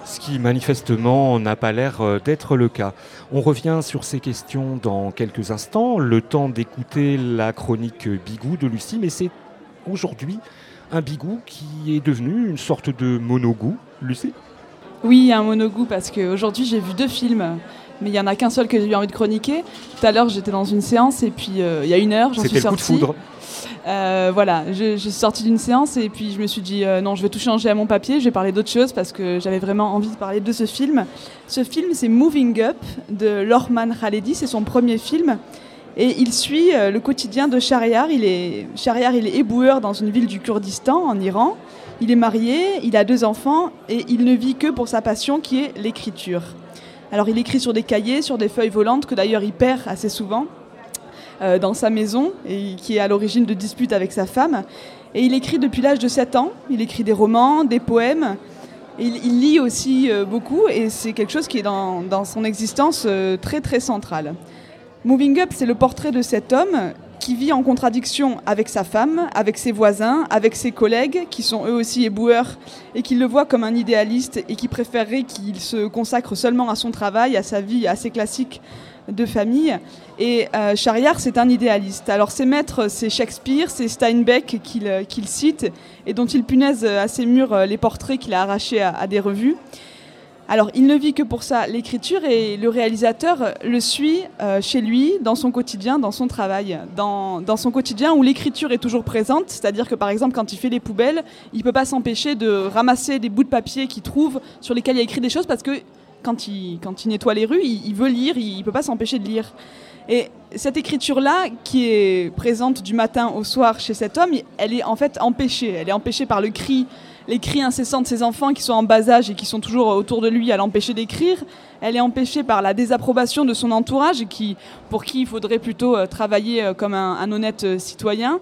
ce qui manifestement n'a pas l'air d'être le cas. On revient sur ces questions dans quelques instants, le temps d'écouter la chronique Bigou de Lucie, mais c'est aujourd'hui un Bigou qui est devenu une sorte de monogou. Lucie ? Oui, un monogou, parce qu'aujourd'hui j'ai vu 2 films, mais il n'y en a qu'un seul que j'ai eu envie de chroniquer. Tout à l'heure j'étais dans une séance et puis il y a 1 heure j'en suis sortie. C'était le coup de foudre. Voilà, je suis sortie d'une séance et puis je me suis dit non, je vais tout changer à mon papier, je vais parler d'autre chose parce que j'avais vraiment envie de parler de ce film. Ce film, c'est Moving Up de Lorman Khaledi, c'est son premier film et il suit le quotidien de Shahryar. Shahryar, il est éboueur dans une ville du Kurdistan en Iran. Il est marié, il a 2 enfants et il ne vit que pour sa passion qui est l'écriture. Alors il écrit sur des cahiers, sur des feuilles volantes que d'ailleurs il perd assez souvent dans sa maison et qui est à l'origine de disputes avec sa femme. Et il écrit depuis l'âge de 7 ans. Il écrit des romans, des poèmes. Et il lit aussi beaucoup et c'est quelque chose qui est dans son existence très très central. Moving Up, c'est le portrait de cet homme qui vit en contradiction avec sa femme, avec ses voisins, avec ses collègues qui sont eux aussi éboueurs et qui le voient comme un idéaliste et qui préféreraient qu'il se consacre seulement à son travail, à sa vie assez classique de famille. Et Shahryar, c'est un idéaliste. Alors ses maîtres, c'est Shakespeare, c'est Steinbeck qu'il cite et dont il punaise à ses murs les portraits qu'il a arrachés à des revues. Alors, il ne vit que pour ça, l'écriture, et le réalisateur le suit chez lui, dans son quotidien, dans son travail. Dans son quotidien où l'écriture est toujours présente, c'est-à-dire que, par exemple, quand il fait les poubelles, il ne peut pas s'empêcher de ramasser des bouts de papier qu'il trouve, sur lesquels il a écrit des choses, parce que quand il nettoie les rues, il veut lire, il ne peut pas s'empêcher de lire. Et cette écriture-là, qui est présente du matin au soir chez cet homme, elle est en fait empêchée. Elle est empêchée par les cris incessants de ses enfants qui sont en bas âge et qui sont toujours autour de lui à l'empêcher d'écrire. Elle est empêchée par la désapprobation de son entourage, pour qui il faudrait plutôt travailler comme un honnête citoyen.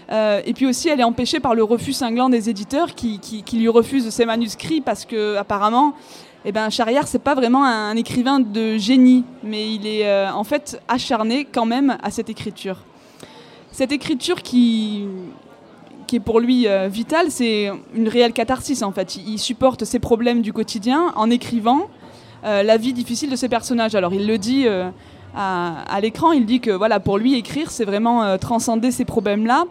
Et puis aussi, elle est empêchée par le refus cinglant des éditeurs qui lui refusent ses manuscrits parce que apparemment, Shahryar, c'est pas vraiment un écrivain de génie, mais il est en fait acharné quand même à cette écriture. Cette écriture qui est pour lui vitale, c'est une réelle catharsis en fait. Il supporte ses problèmes du quotidien en écrivant la vie difficile de ses personnages. Alors il le dit à l'écran, il dit que voilà, pour lui écrire, c'est vraiment transcender ces problèmes-là.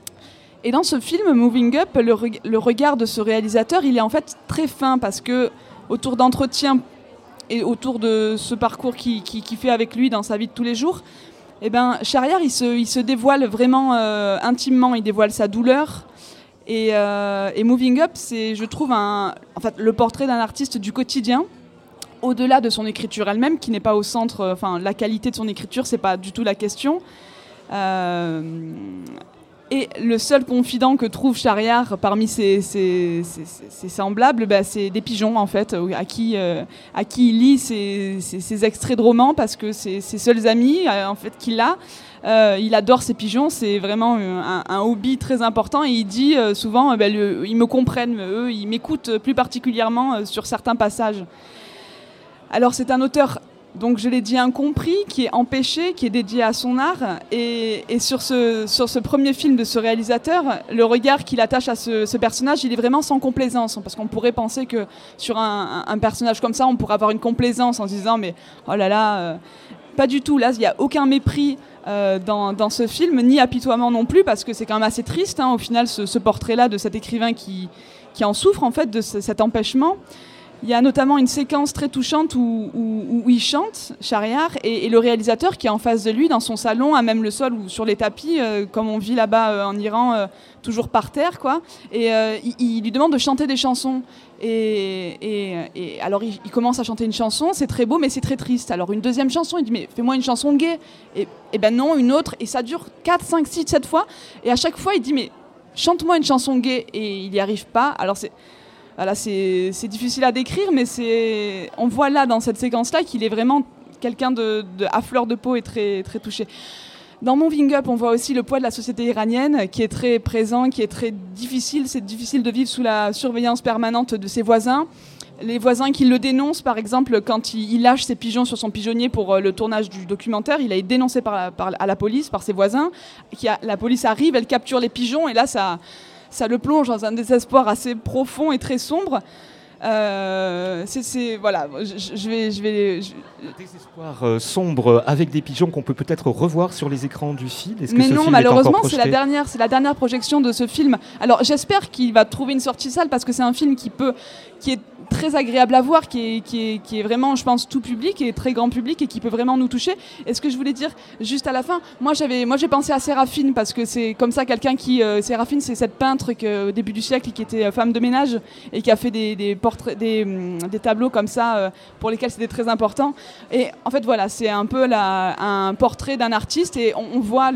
Et dans ce film Moving Up, le regard de ce réalisateur, il est en fait très fin parce que autour d'entretiens et autour de ce parcours qu'il fait avec lui dans sa vie de tous les jours, Shahryar, il se dévoile vraiment intimement, il dévoile sa douleur. Et Moving Up, c'est, je trouve, le portrait d'un artiste du quotidien, au-delà de son écriture elle-même, qui n'est pas au centre, la qualité de son écriture, c'est pas du tout la question. Et le seul confident que trouve Shahryar parmi ses semblables, c'est des pigeons en fait, à qui il lit ses extraits de romans parce que c'est ses seuls amis en fait qu'il a. Il adore ces pigeons, c'est vraiment un hobby très important et il dit souvent, ils me comprennent, eux, ils m'écoutent plus particulièrement sur certains passages. Alors c'est un auteur, donc je l'ai dit, incompris, qui est empêché, qui est dédié à son art. Et sur ce premier film de ce réalisateur, le regard qu'il attache à ce personnage, il est vraiment sans complaisance. Parce qu'on pourrait penser que sur un personnage comme ça, on pourrait avoir une complaisance en se disant mais oh là là, pas du tout. Là, il n'y a aucun mépris dans ce film, ni apitoiement non plus, parce que c'est quand même assez triste, au final, ce portrait-là de cet écrivain qui en souffre en fait de cet empêchement. Il y a notamment une séquence très touchante où il chante, Shahryar, et le réalisateur qui est en face de lui, dans son salon, à même le sol ou sur les tapis, comme on vit là-bas en Iran, toujours par terre, quoi. Et il lui demande de chanter des chansons. Et alors il commence à chanter une chanson, c'est très beau, mais c'est très triste. Alors une deuxième chanson, il dit mais fais-moi une chanson gay. Et ben non, une autre, et ça dure 4, 5, 6, 7 fois. Et à chaque fois, il dit mais chante-moi une chanson gay, et il n'y arrive pas. Alors c'est difficile à décrire, mais on voit là, dans cette séquence-là, qu'il est vraiment quelqu'un à fleur de peau et très, très touché. Dans Moving Up, on voit aussi le poids de la société iranienne, qui est très présent, qui est très difficile. C'est difficile de vivre sous la surveillance permanente de ses voisins. Les voisins qui le dénoncent, par exemple, quand il lâche ses pigeons sur son pigeonnier pour le tournage du documentaire, il a été dénoncé à la police, par ses voisins. La police arrive, elle capture les pigeons, et là, ça le plonge dans un désespoir assez profond et très sombre. Voilà, je vais. Des espoirs sombres avec des pigeons qu'on peut peut-être revoir sur les écrans du film. Mais non, malheureusement, c'est la dernière projection de ce film. Alors j'espère qu'il va trouver une sortie salle parce que c'est un film qui est très agréable à voir, qui est vraiment, je pense, tout public et très grand public et qui peut vraiment nous toucher. Et ce que je voulais dire juste à la fin, moi j'ai pensé à Séraphine parce que c'est comme ça quelqu'un qui... Séraphine, c'est cette peintre au début du siècle qui était femme de ménage et qui a fait des portraits, des tableaux comme ça pour lesquels c'était très important. Et en fait, voilà, c'est un peu un portrait d'un artiste et on voit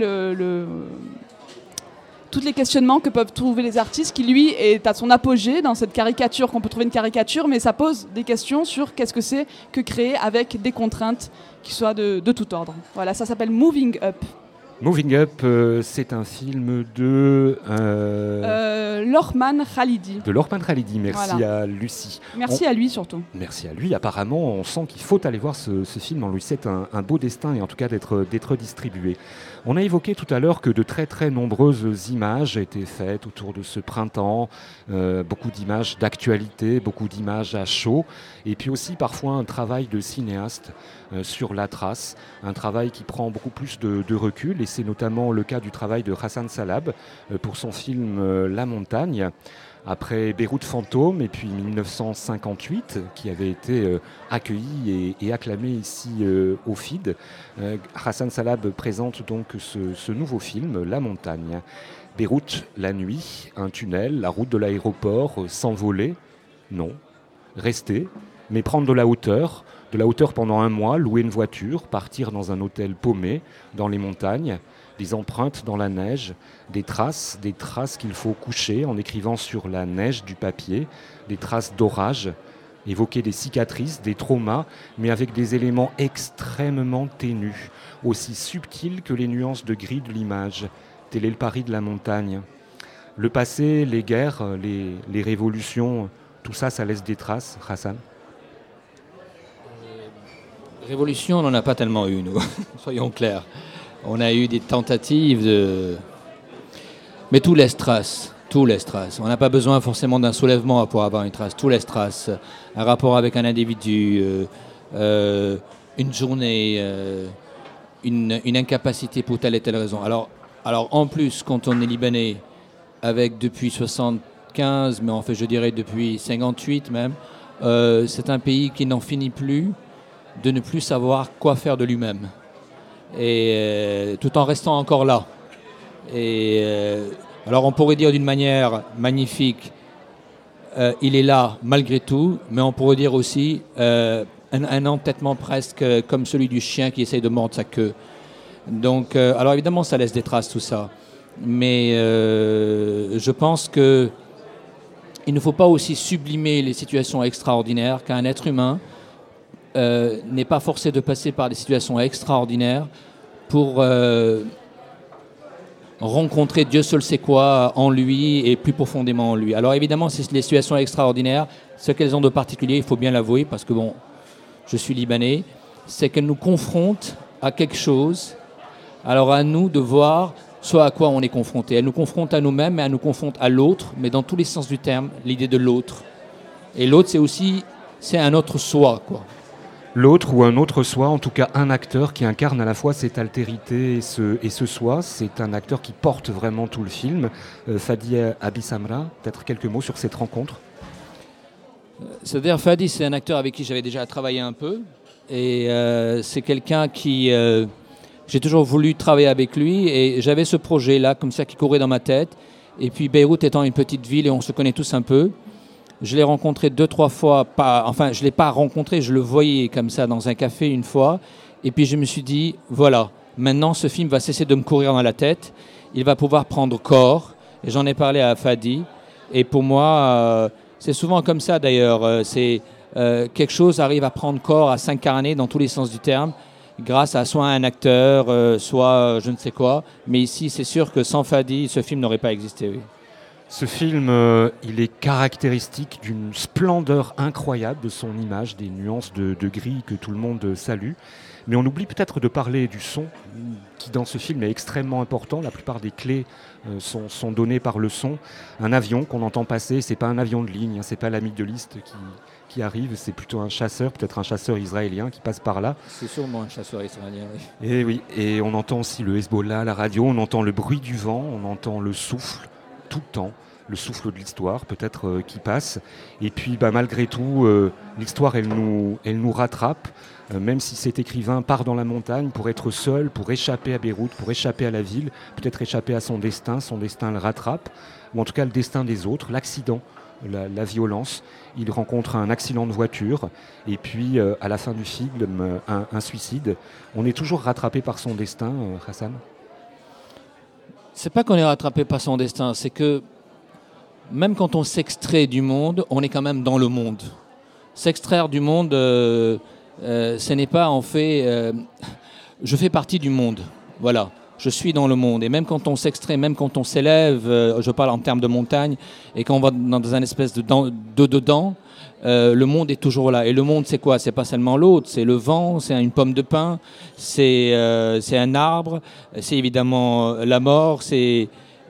tous les questionnements que peuvent trouver les artistes, qui lui est à son apogée dans cette caricature, qu'on peut trouver une caricature, mais ça pose des questions sur qu'est-ce que c'est que créer avec des contraintes qui soient de tout ordre. Voilà, ça s'appelle Moving Up. Moving Up, c'est un film de... Lorman Khalidi. De Lorman Khalidi, merci à Lucie. Merci à lui surtout. Merci à lui, apparemment on sent qu'il faut aller voir ce film, on lui souhaite un beau destin et en tout cas d'être distribué. On a évoqué tout à l'heure que de très très nombreuses images étaient faites autour de ce printemps, beaucoup d'images d'actualité, beaucoup d'images à chaud, et puis aussi parfois un travail de cinéaste sur la trace, un travail qui prend beaucoup plus de recul, et c'est notamment le cas du travail de Hassan Salab pour son film La Montagne. Après Beyrouth Fantôme et puis 1958, qui avait été accueilli et acclamé ici au FID, Hassan Salab présente donc ce nouveau film, La Montagne. Beyrouth, la nuit, un tunnel, la route de l'aéroport, s'envoler, non, rester, mais prendre de la hauteur pendant un mois, louer une voiture, partir dans un hôtel paumé, dans les montagnes, des empreintes dans la neige, des traces qu'il faut coucher en écrivant sur la neige du papier, des traces d'orage, évoquer des cicatrices, des traumas, mais avec des éléments extrêmement ténus, aussi subtils que les nuances de gris de l'image. Tel est le Paris de la montagne. Le passé, les guerres, les révolutions, tout ça, ça laisse des traces, Hassan? Révolution, on n'en a pas tellement eu, nous, soyons clairs. On a eu des tentatives de... Mais tout laisse trace, tout laisse trace. On n'a pas besoin forcément d'un soulèvement pour avoir une trace, tout laisse trace. Un rapport avec un individu, une journée, une incapacité pour telle et telle raison. Alors en plus, quand on est libanais, avec depuis 75, mais en fait je dirais depuis 58 même, c'est un pays qui n'en finit plus de ne plus savoir quoi faire de lui-même. Et tout en restant encore là. Et alors on pourrait dire d'une manière magnifique, il est là malgré tout, mais on pourrait dire aussi un entêtement presque comme celui du chien qui essaye de mordre sa queue. Donc, alors évidemment ça laisse des traces tout ça, mais je pense que il ne faut pas aussi sublimer les situations extraordinaires qu'un être humain n'est pas forcé de passer par des situations extraordinaires pour rencontrer Dieu seul sait quoi en lui et plus profondément en lui. Alors évidemment, c'est les situations extraordinaires, ce qu'elles ont de particulier, il faut bien l'avouer, parce que bon, je suis libanais, c'est qu'elles nous confrontent à quelque chose. Alors à nous de voir soit à quoi on est confronté. Elles nous confrontent à nous-mêmes, mais elles nous confrontent à l'autre, mais dans tous les sens du terme, l'idée de l'autre. Et l'autre, c'est un autre soi, quoi. L'autre ou un autre soi, en tout cas un acteur qui incarne à la fois cette altérité et ce soi. C'est un acteur qui porte vraiment tout le film. Fadi Abisamra, peut-être quelques mots sur cette rencontre. C'est-à-dire Fadi, c'est un acteur avec qui j'avais déjà travaillé un peu. Et c'est quelqu'un qui... j'ai toujours voulu travailler avec lui. Et j'avais ce projet-là, comme ça, qui courait dans ma tête. Et puis Beyrouth étant une petite ville, et on se connaît tous un peu, je l'ai rencontré 2-3 fois, je ne l'ai pas rencontré, je le voyais comme ça dans un café une fois, et puis je me suis dit, voilà, maintenant ce film va cesser de me courir dans la tête, il va pouvoir prendre corps, et j'en ai parlé à Fadi, et pour moi, c'est souvent comme ça d'ailleurs, quelque chose arrive à prendre corps, à s'incarner dans tous les sens du terme, grâce à soit un acteur, soit je ne sais quoi, mais ici c'est sûr que sans Fadi, ce film n'aurait pas existé, oui. Ce film, il est caractéristique d'une splendeur incroyable de son image, des nuances de gris que tout le monde salue. Mais on oublie peut-être de parler du son, qui dans ce film est extrêmement important. La plupart des clés sont données par le son. Un avion qu'on entend passer, c'est pas un avion de ligne, c'est pas l'ami de liste qui arrive, c'est plutôt un chasseur, peut-être un chasseur israélien qui passe par là. C'est sûrement un chasseur israélien, oui. Et oui, et on entend aussi le Hezbollah, la radio, on entend le bruit du vent, on entend le souffle, tout le temps. Le souffle de l'histoire, peut-être, qui passe. Et puis, malgré tout, l'histoire, elle nous rattrape. Même si cet écrivain part dans la montagne pour être seul, pour échapper à Beyrouth, pour échapper à la ville, peut-être échapper à son destin le rattrape, ou en tout cas le destin des autres, l'accident, la violence. Il rencontre un accident de voiture, et puis, à la fin du film, un suicide. On est toujours rattrapé par son destin, Hassan ? C'est pas qu'on est rattrapé par son destin, c'est que même quand on s'extrait du monde, on est quand même dans le monde. S'extraire du monde, ce n'est pas en fait... je fais partie du monde, voilà. Je suis dans le monde. Et même quand on s'extrait, même quand on s'élève, je parle en termes de montagne, et quand on va dans un espèce de dedans, le monde est toujours là. Et le monde, c'est quoi ? C'est pas seulement l'autre, c'est le vent, c'est une pomme de pin, c'est un arbre, c'est évidemment la mort, c'est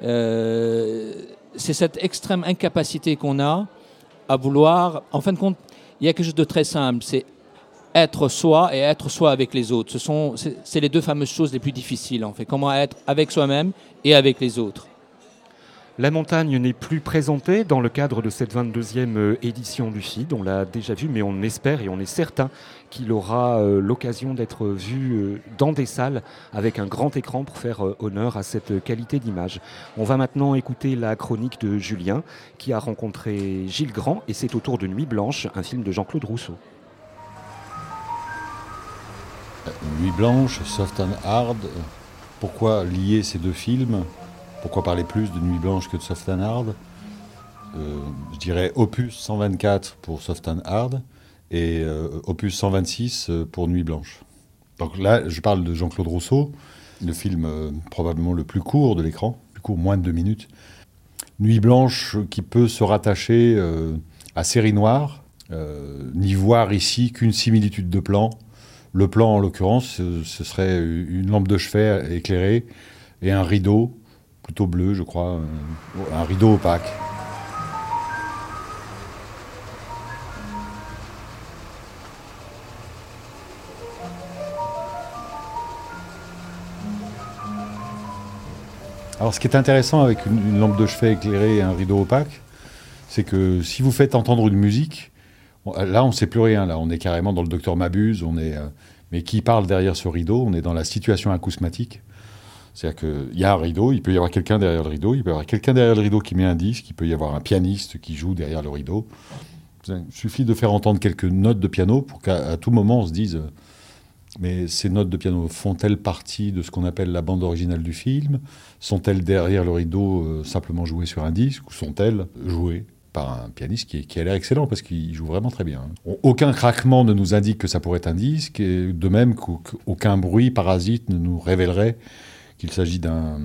cette extrême incapacité qu'on a à vouloir... En fin de compte, il y a quelque chose de très simple, c'est être soi et être soi avec les autres. C'est les deux fameuses choses les plus difficiles, en fait. Comment être avec soi-même et avec les autres. La montagne n'est plus présentée dans le cadre de cette 22e édition du FID. On l'a déjà vu, mais on espère et on est certain qu'il aura l'occasion d'être vu dans des salles avec un grand écran pour faire honneur à cette qualité d'image. On va maintenant écouter la chronique de Julien qui a rencontré Gilles Grand, et c'est au tour de Nuit Blanche, un film de Jean-Claude Rousseau. Nuit Blanche, Soft and Hard, pourquoi lier ces deux films ? Pourquoi parler plus de Nuit Blanche que de Soft and Hard ? Je dirais opus 124 pour Soft and Hard et opus 126 pour Nuit Blanche. Donc là, je parle de Jean-Claude Rousseau, le film probablement le plus court de l'écran, plus court, moins de 2 minutes. Nuit Blanche qui peut se rattacher à Série Noire, n'y voir ici qu'une similitude de plan. Le plan, en l'occurrence, ce serait une lampe de chevet éclairée et un rideau, plutôt bleu, je crois, un rideau opaque. Alors, ce qui est intéressant avec une lampe de chevet éclairée et un rideau opaque, c'est que si vous faites entendre une musique, là, on ne sait plus rien. Là, on est carrément dans le Docteur Mabuse. Mais qui parle derrière ce rideau ? On est dans la situation acousmatique. C'est-à-dire qu'il y a un rideau, il peut y avoir quelqu'un derrière le rideau, il peut y avoir quelqu'un derrière le rideau qui met un disque, il peut y avoir un pianiste qui joue derrière le rideau. Il suffit de faire entendre quelques notes de piano pour qu'à tout moment on se dise mais ces notes de piano font-elles partie de ce qu'on appelle la bande originale du film ? Sont-elles derrière le rideau simplement jouées sur un disque, ou sont-elles jouées par un pianiste qui a l'air excellent parce qu'il joue vraiment très bien. Aucun craquement ne nous indique que ça pourrait être un disque, et de même qu'aucun bruit parasite ne nous révélerait qu'il s'agit d'un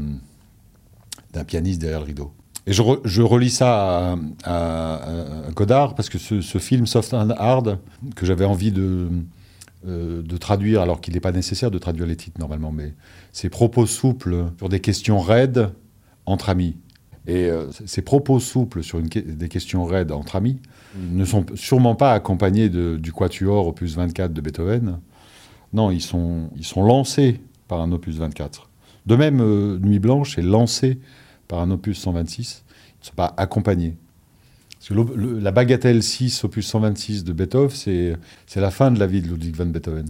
pianiste derrière le rideau. Et je relis ça à Godard, parce que ce film Soft and Hard, que j'avais envie de traduire, alors qu'il n'est pas nécessaire de traduire les titres normalement, mais ces propos souples sur des questions raides entre amis. Et ces propos souples sur des questions raides entre amis ne sont sûrement pas accompagnés du Quatuor opus 24 de Beethoven. Non, ils sont lancés par un opus 24. De même, Nuit Blanche est lancée par un opus 126. Ils ne sont pas accompagnés. Parce que la Bagatelle 6, opus 126 de Beethoven, c'est la fin de la vie de Ludwig van Beethoven.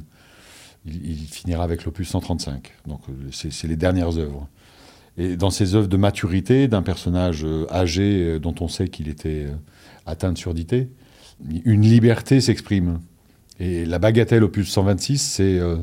Il finira avec l'opus 135. Donc c'est les dernières œuvres. Et dans ces œuvres de maturité d'un personnage âgé dont on sait qu'il était atteint de surdité, une liberté s'exprime. Et la Bagatelle opus 126,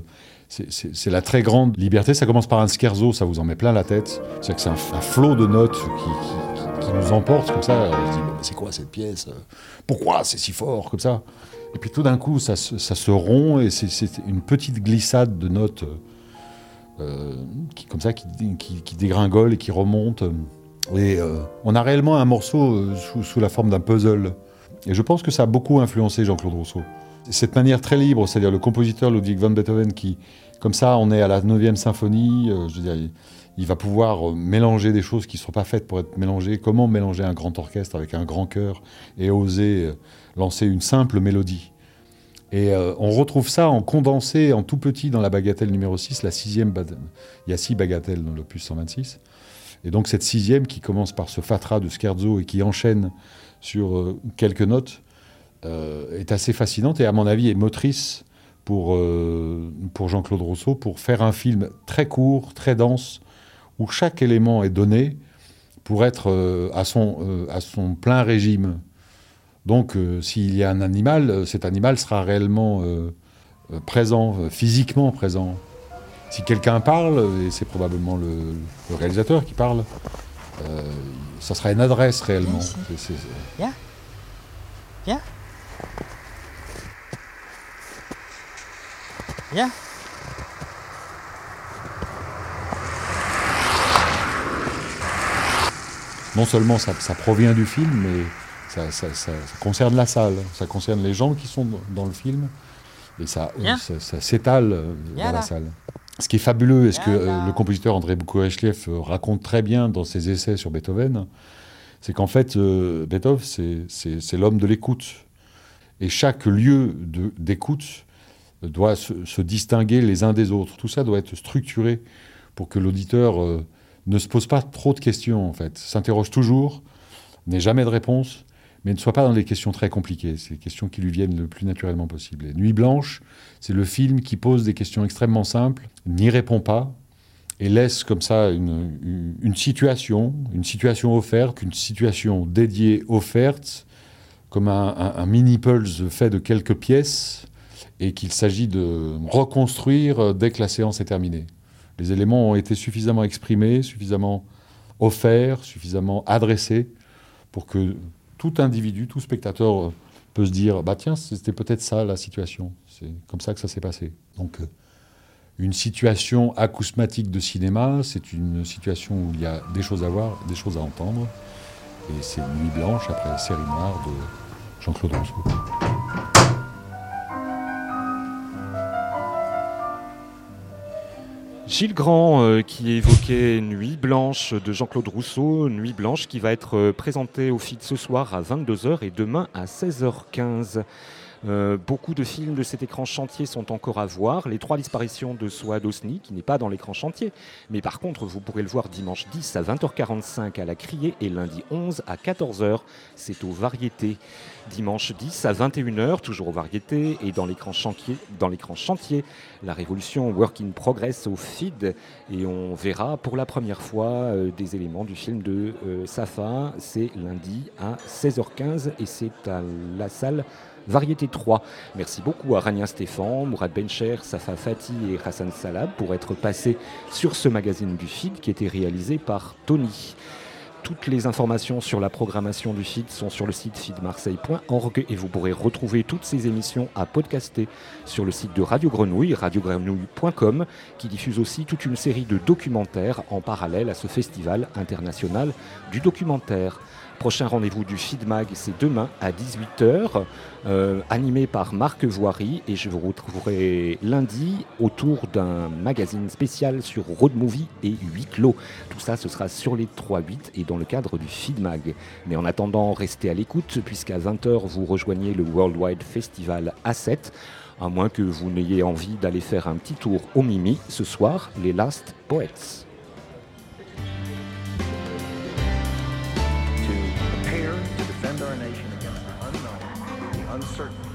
c'est la très grande liberté. Ça commence par un scherzo, ça vous en met plein la tête. C'est-à-dire que c'est un flot de notes qui nous emporte comme ça. On se dit, c'est quoi cette pièce ? Pourquoi c'est si fort comme ça ? Et puis tout d'un coup, ça se rompt et c'est une petite glissade de notes comme ça qui dégringole et qui remonte. Et on a réellement un morceau sous la forme d'un puzzle. Et je pense que ça a beaucoup influencé Jean-Claude Rousseau. Cette manière très libre, c'est-à-dire le compositeur Ludwig van Beethoven qui, comme ça, on est à la 9e symphonie, je veux dire, il va pouvoir mélanger des choses qui ne sont pas faites pour être mélangées. Comment mélanger un grand orchestre avec un grand chœur et oser lancer une simple mélodie. Et on retrouve ça en condensé, en tout petit dans la bagatelle numéro 6, la 6e. Il y a 6 bagatelles dans l'opus 126. Et donc cette 6e qui commence par ce fatras de scherzo et qui enchaîne sur quelques notes est assez fascinante et à mon avis est motrice pour Jean-Claude Rousseau pour faire un film très court, très dense, où chaque élément est donné pour être à son plein régime. Donc s'il y a un animal, cet animal sera réellement présent, physiquement présent. Si quelqu'un parle, et c'est probablement le réalisateur qui parle, ça sera une adresse réellement. Yeah. Yeah. Yeah. Non seulement ça provient du film, mais ça concerne la salle, ça concerne les gens qui sont dans le film, et ça s'étale dans la salle. Ce qui est fabuleux, et ce que le compositeur André Boukourechlieff raconte très bien dans ses essais sur Beethoven, c'est qu'en fait, Beethoven, c'est l'homme de l'écoute. Et chaque lieu d'écoute doit se distinguer les uns des autres. Tout ça doit être structuré pour que l'auditeur ne se pose pas trop de questions, en fait. S'interroge toujours, n'ait jamais de réponse, mais ne soit pas dans des questions très compliquées. C'est des questions qui lui viennent le plus naturellement possible. Et Nuit blanche, c'est le film qui pose des questions extrêmement simples, n'y répond pas, et laisse comme ça une situation offerte, une situation dédiée offerte, comme un mini-pulse fait de quelques pièces, et qu'il s'agit de reconstruire dès que la séance est terminée. Les éléments ont été suffisamment exprimés, suffisamment offerts, suffisamment adressés, pour que tout individu, tout spectateur peut se dire « bah tiens, c'était peut-être ça la situation, c'est comme ça que ça s'est passé ». Donc une situation acousmatique de cinéma, c'est une situation où il y a des choses à voir, des choses à entendre, et c'est Nuit blanche après Série noire de Jean-Claude Rousseau. Gilles Grand qui évoquait Nuit blanche de Jean-Claude Rousseau, Nuit blanche qui va être présentée au FID ce soir à 22h et demain à 16h15. Beaucoup de films de cet écran chantier sont encore à voir. Les 3 disparitions de Souad Hosni, qui n'est pas dans l'écran chantier, mais par contre vous pourrez le voir dimanche 10 à 20h45 à la Criée et lundi 11 à 14h, c'est aux Variétés. Dimanche 10 à 21h, toujours aux Variétés, et dans l'écran chantier, La Révolution Work in Progress au FID, et on verra pour la première fois des éléments du film de Safa. C'est lundi à 16h15 et c'est à la salle Variété 3. Merci beaucoup à Rania Stéphane, Mourad Bencher, Safa Fati et Hassan Salab pour être passés sur ce magazine du FID qui était réalisé par Tony. Toutes les informations sur la programmation du FID sont sur le site fidmarseille.org et vous pourrez retrouver toutes ces émissions à podcaster sur le site de Radio Grenouille, radiogrenouille.com, qui diffuse aussi toute une série de documentaires en parallèle à ce festival international du documentaire. Prochain rendez-vous du FIDMAG, c'est demain à 18h, animé par Marc Voiry, et je vous retrouverai lundi autour d'un magazine spécial sur road movie et huis clos. Tout ça, ce sera sur les 3-8 et dans le cadre du FIDMAG. Mais en attendant, restez à l'écoute, puisqu'à 20h, vous rejoignez le Worldwide Festival A7, à moins que vous n'ayez envie d'aller faire un petit tour au Mimi. Ce soir, les Last Poets. Defend our nation against the unknown, the uncertain,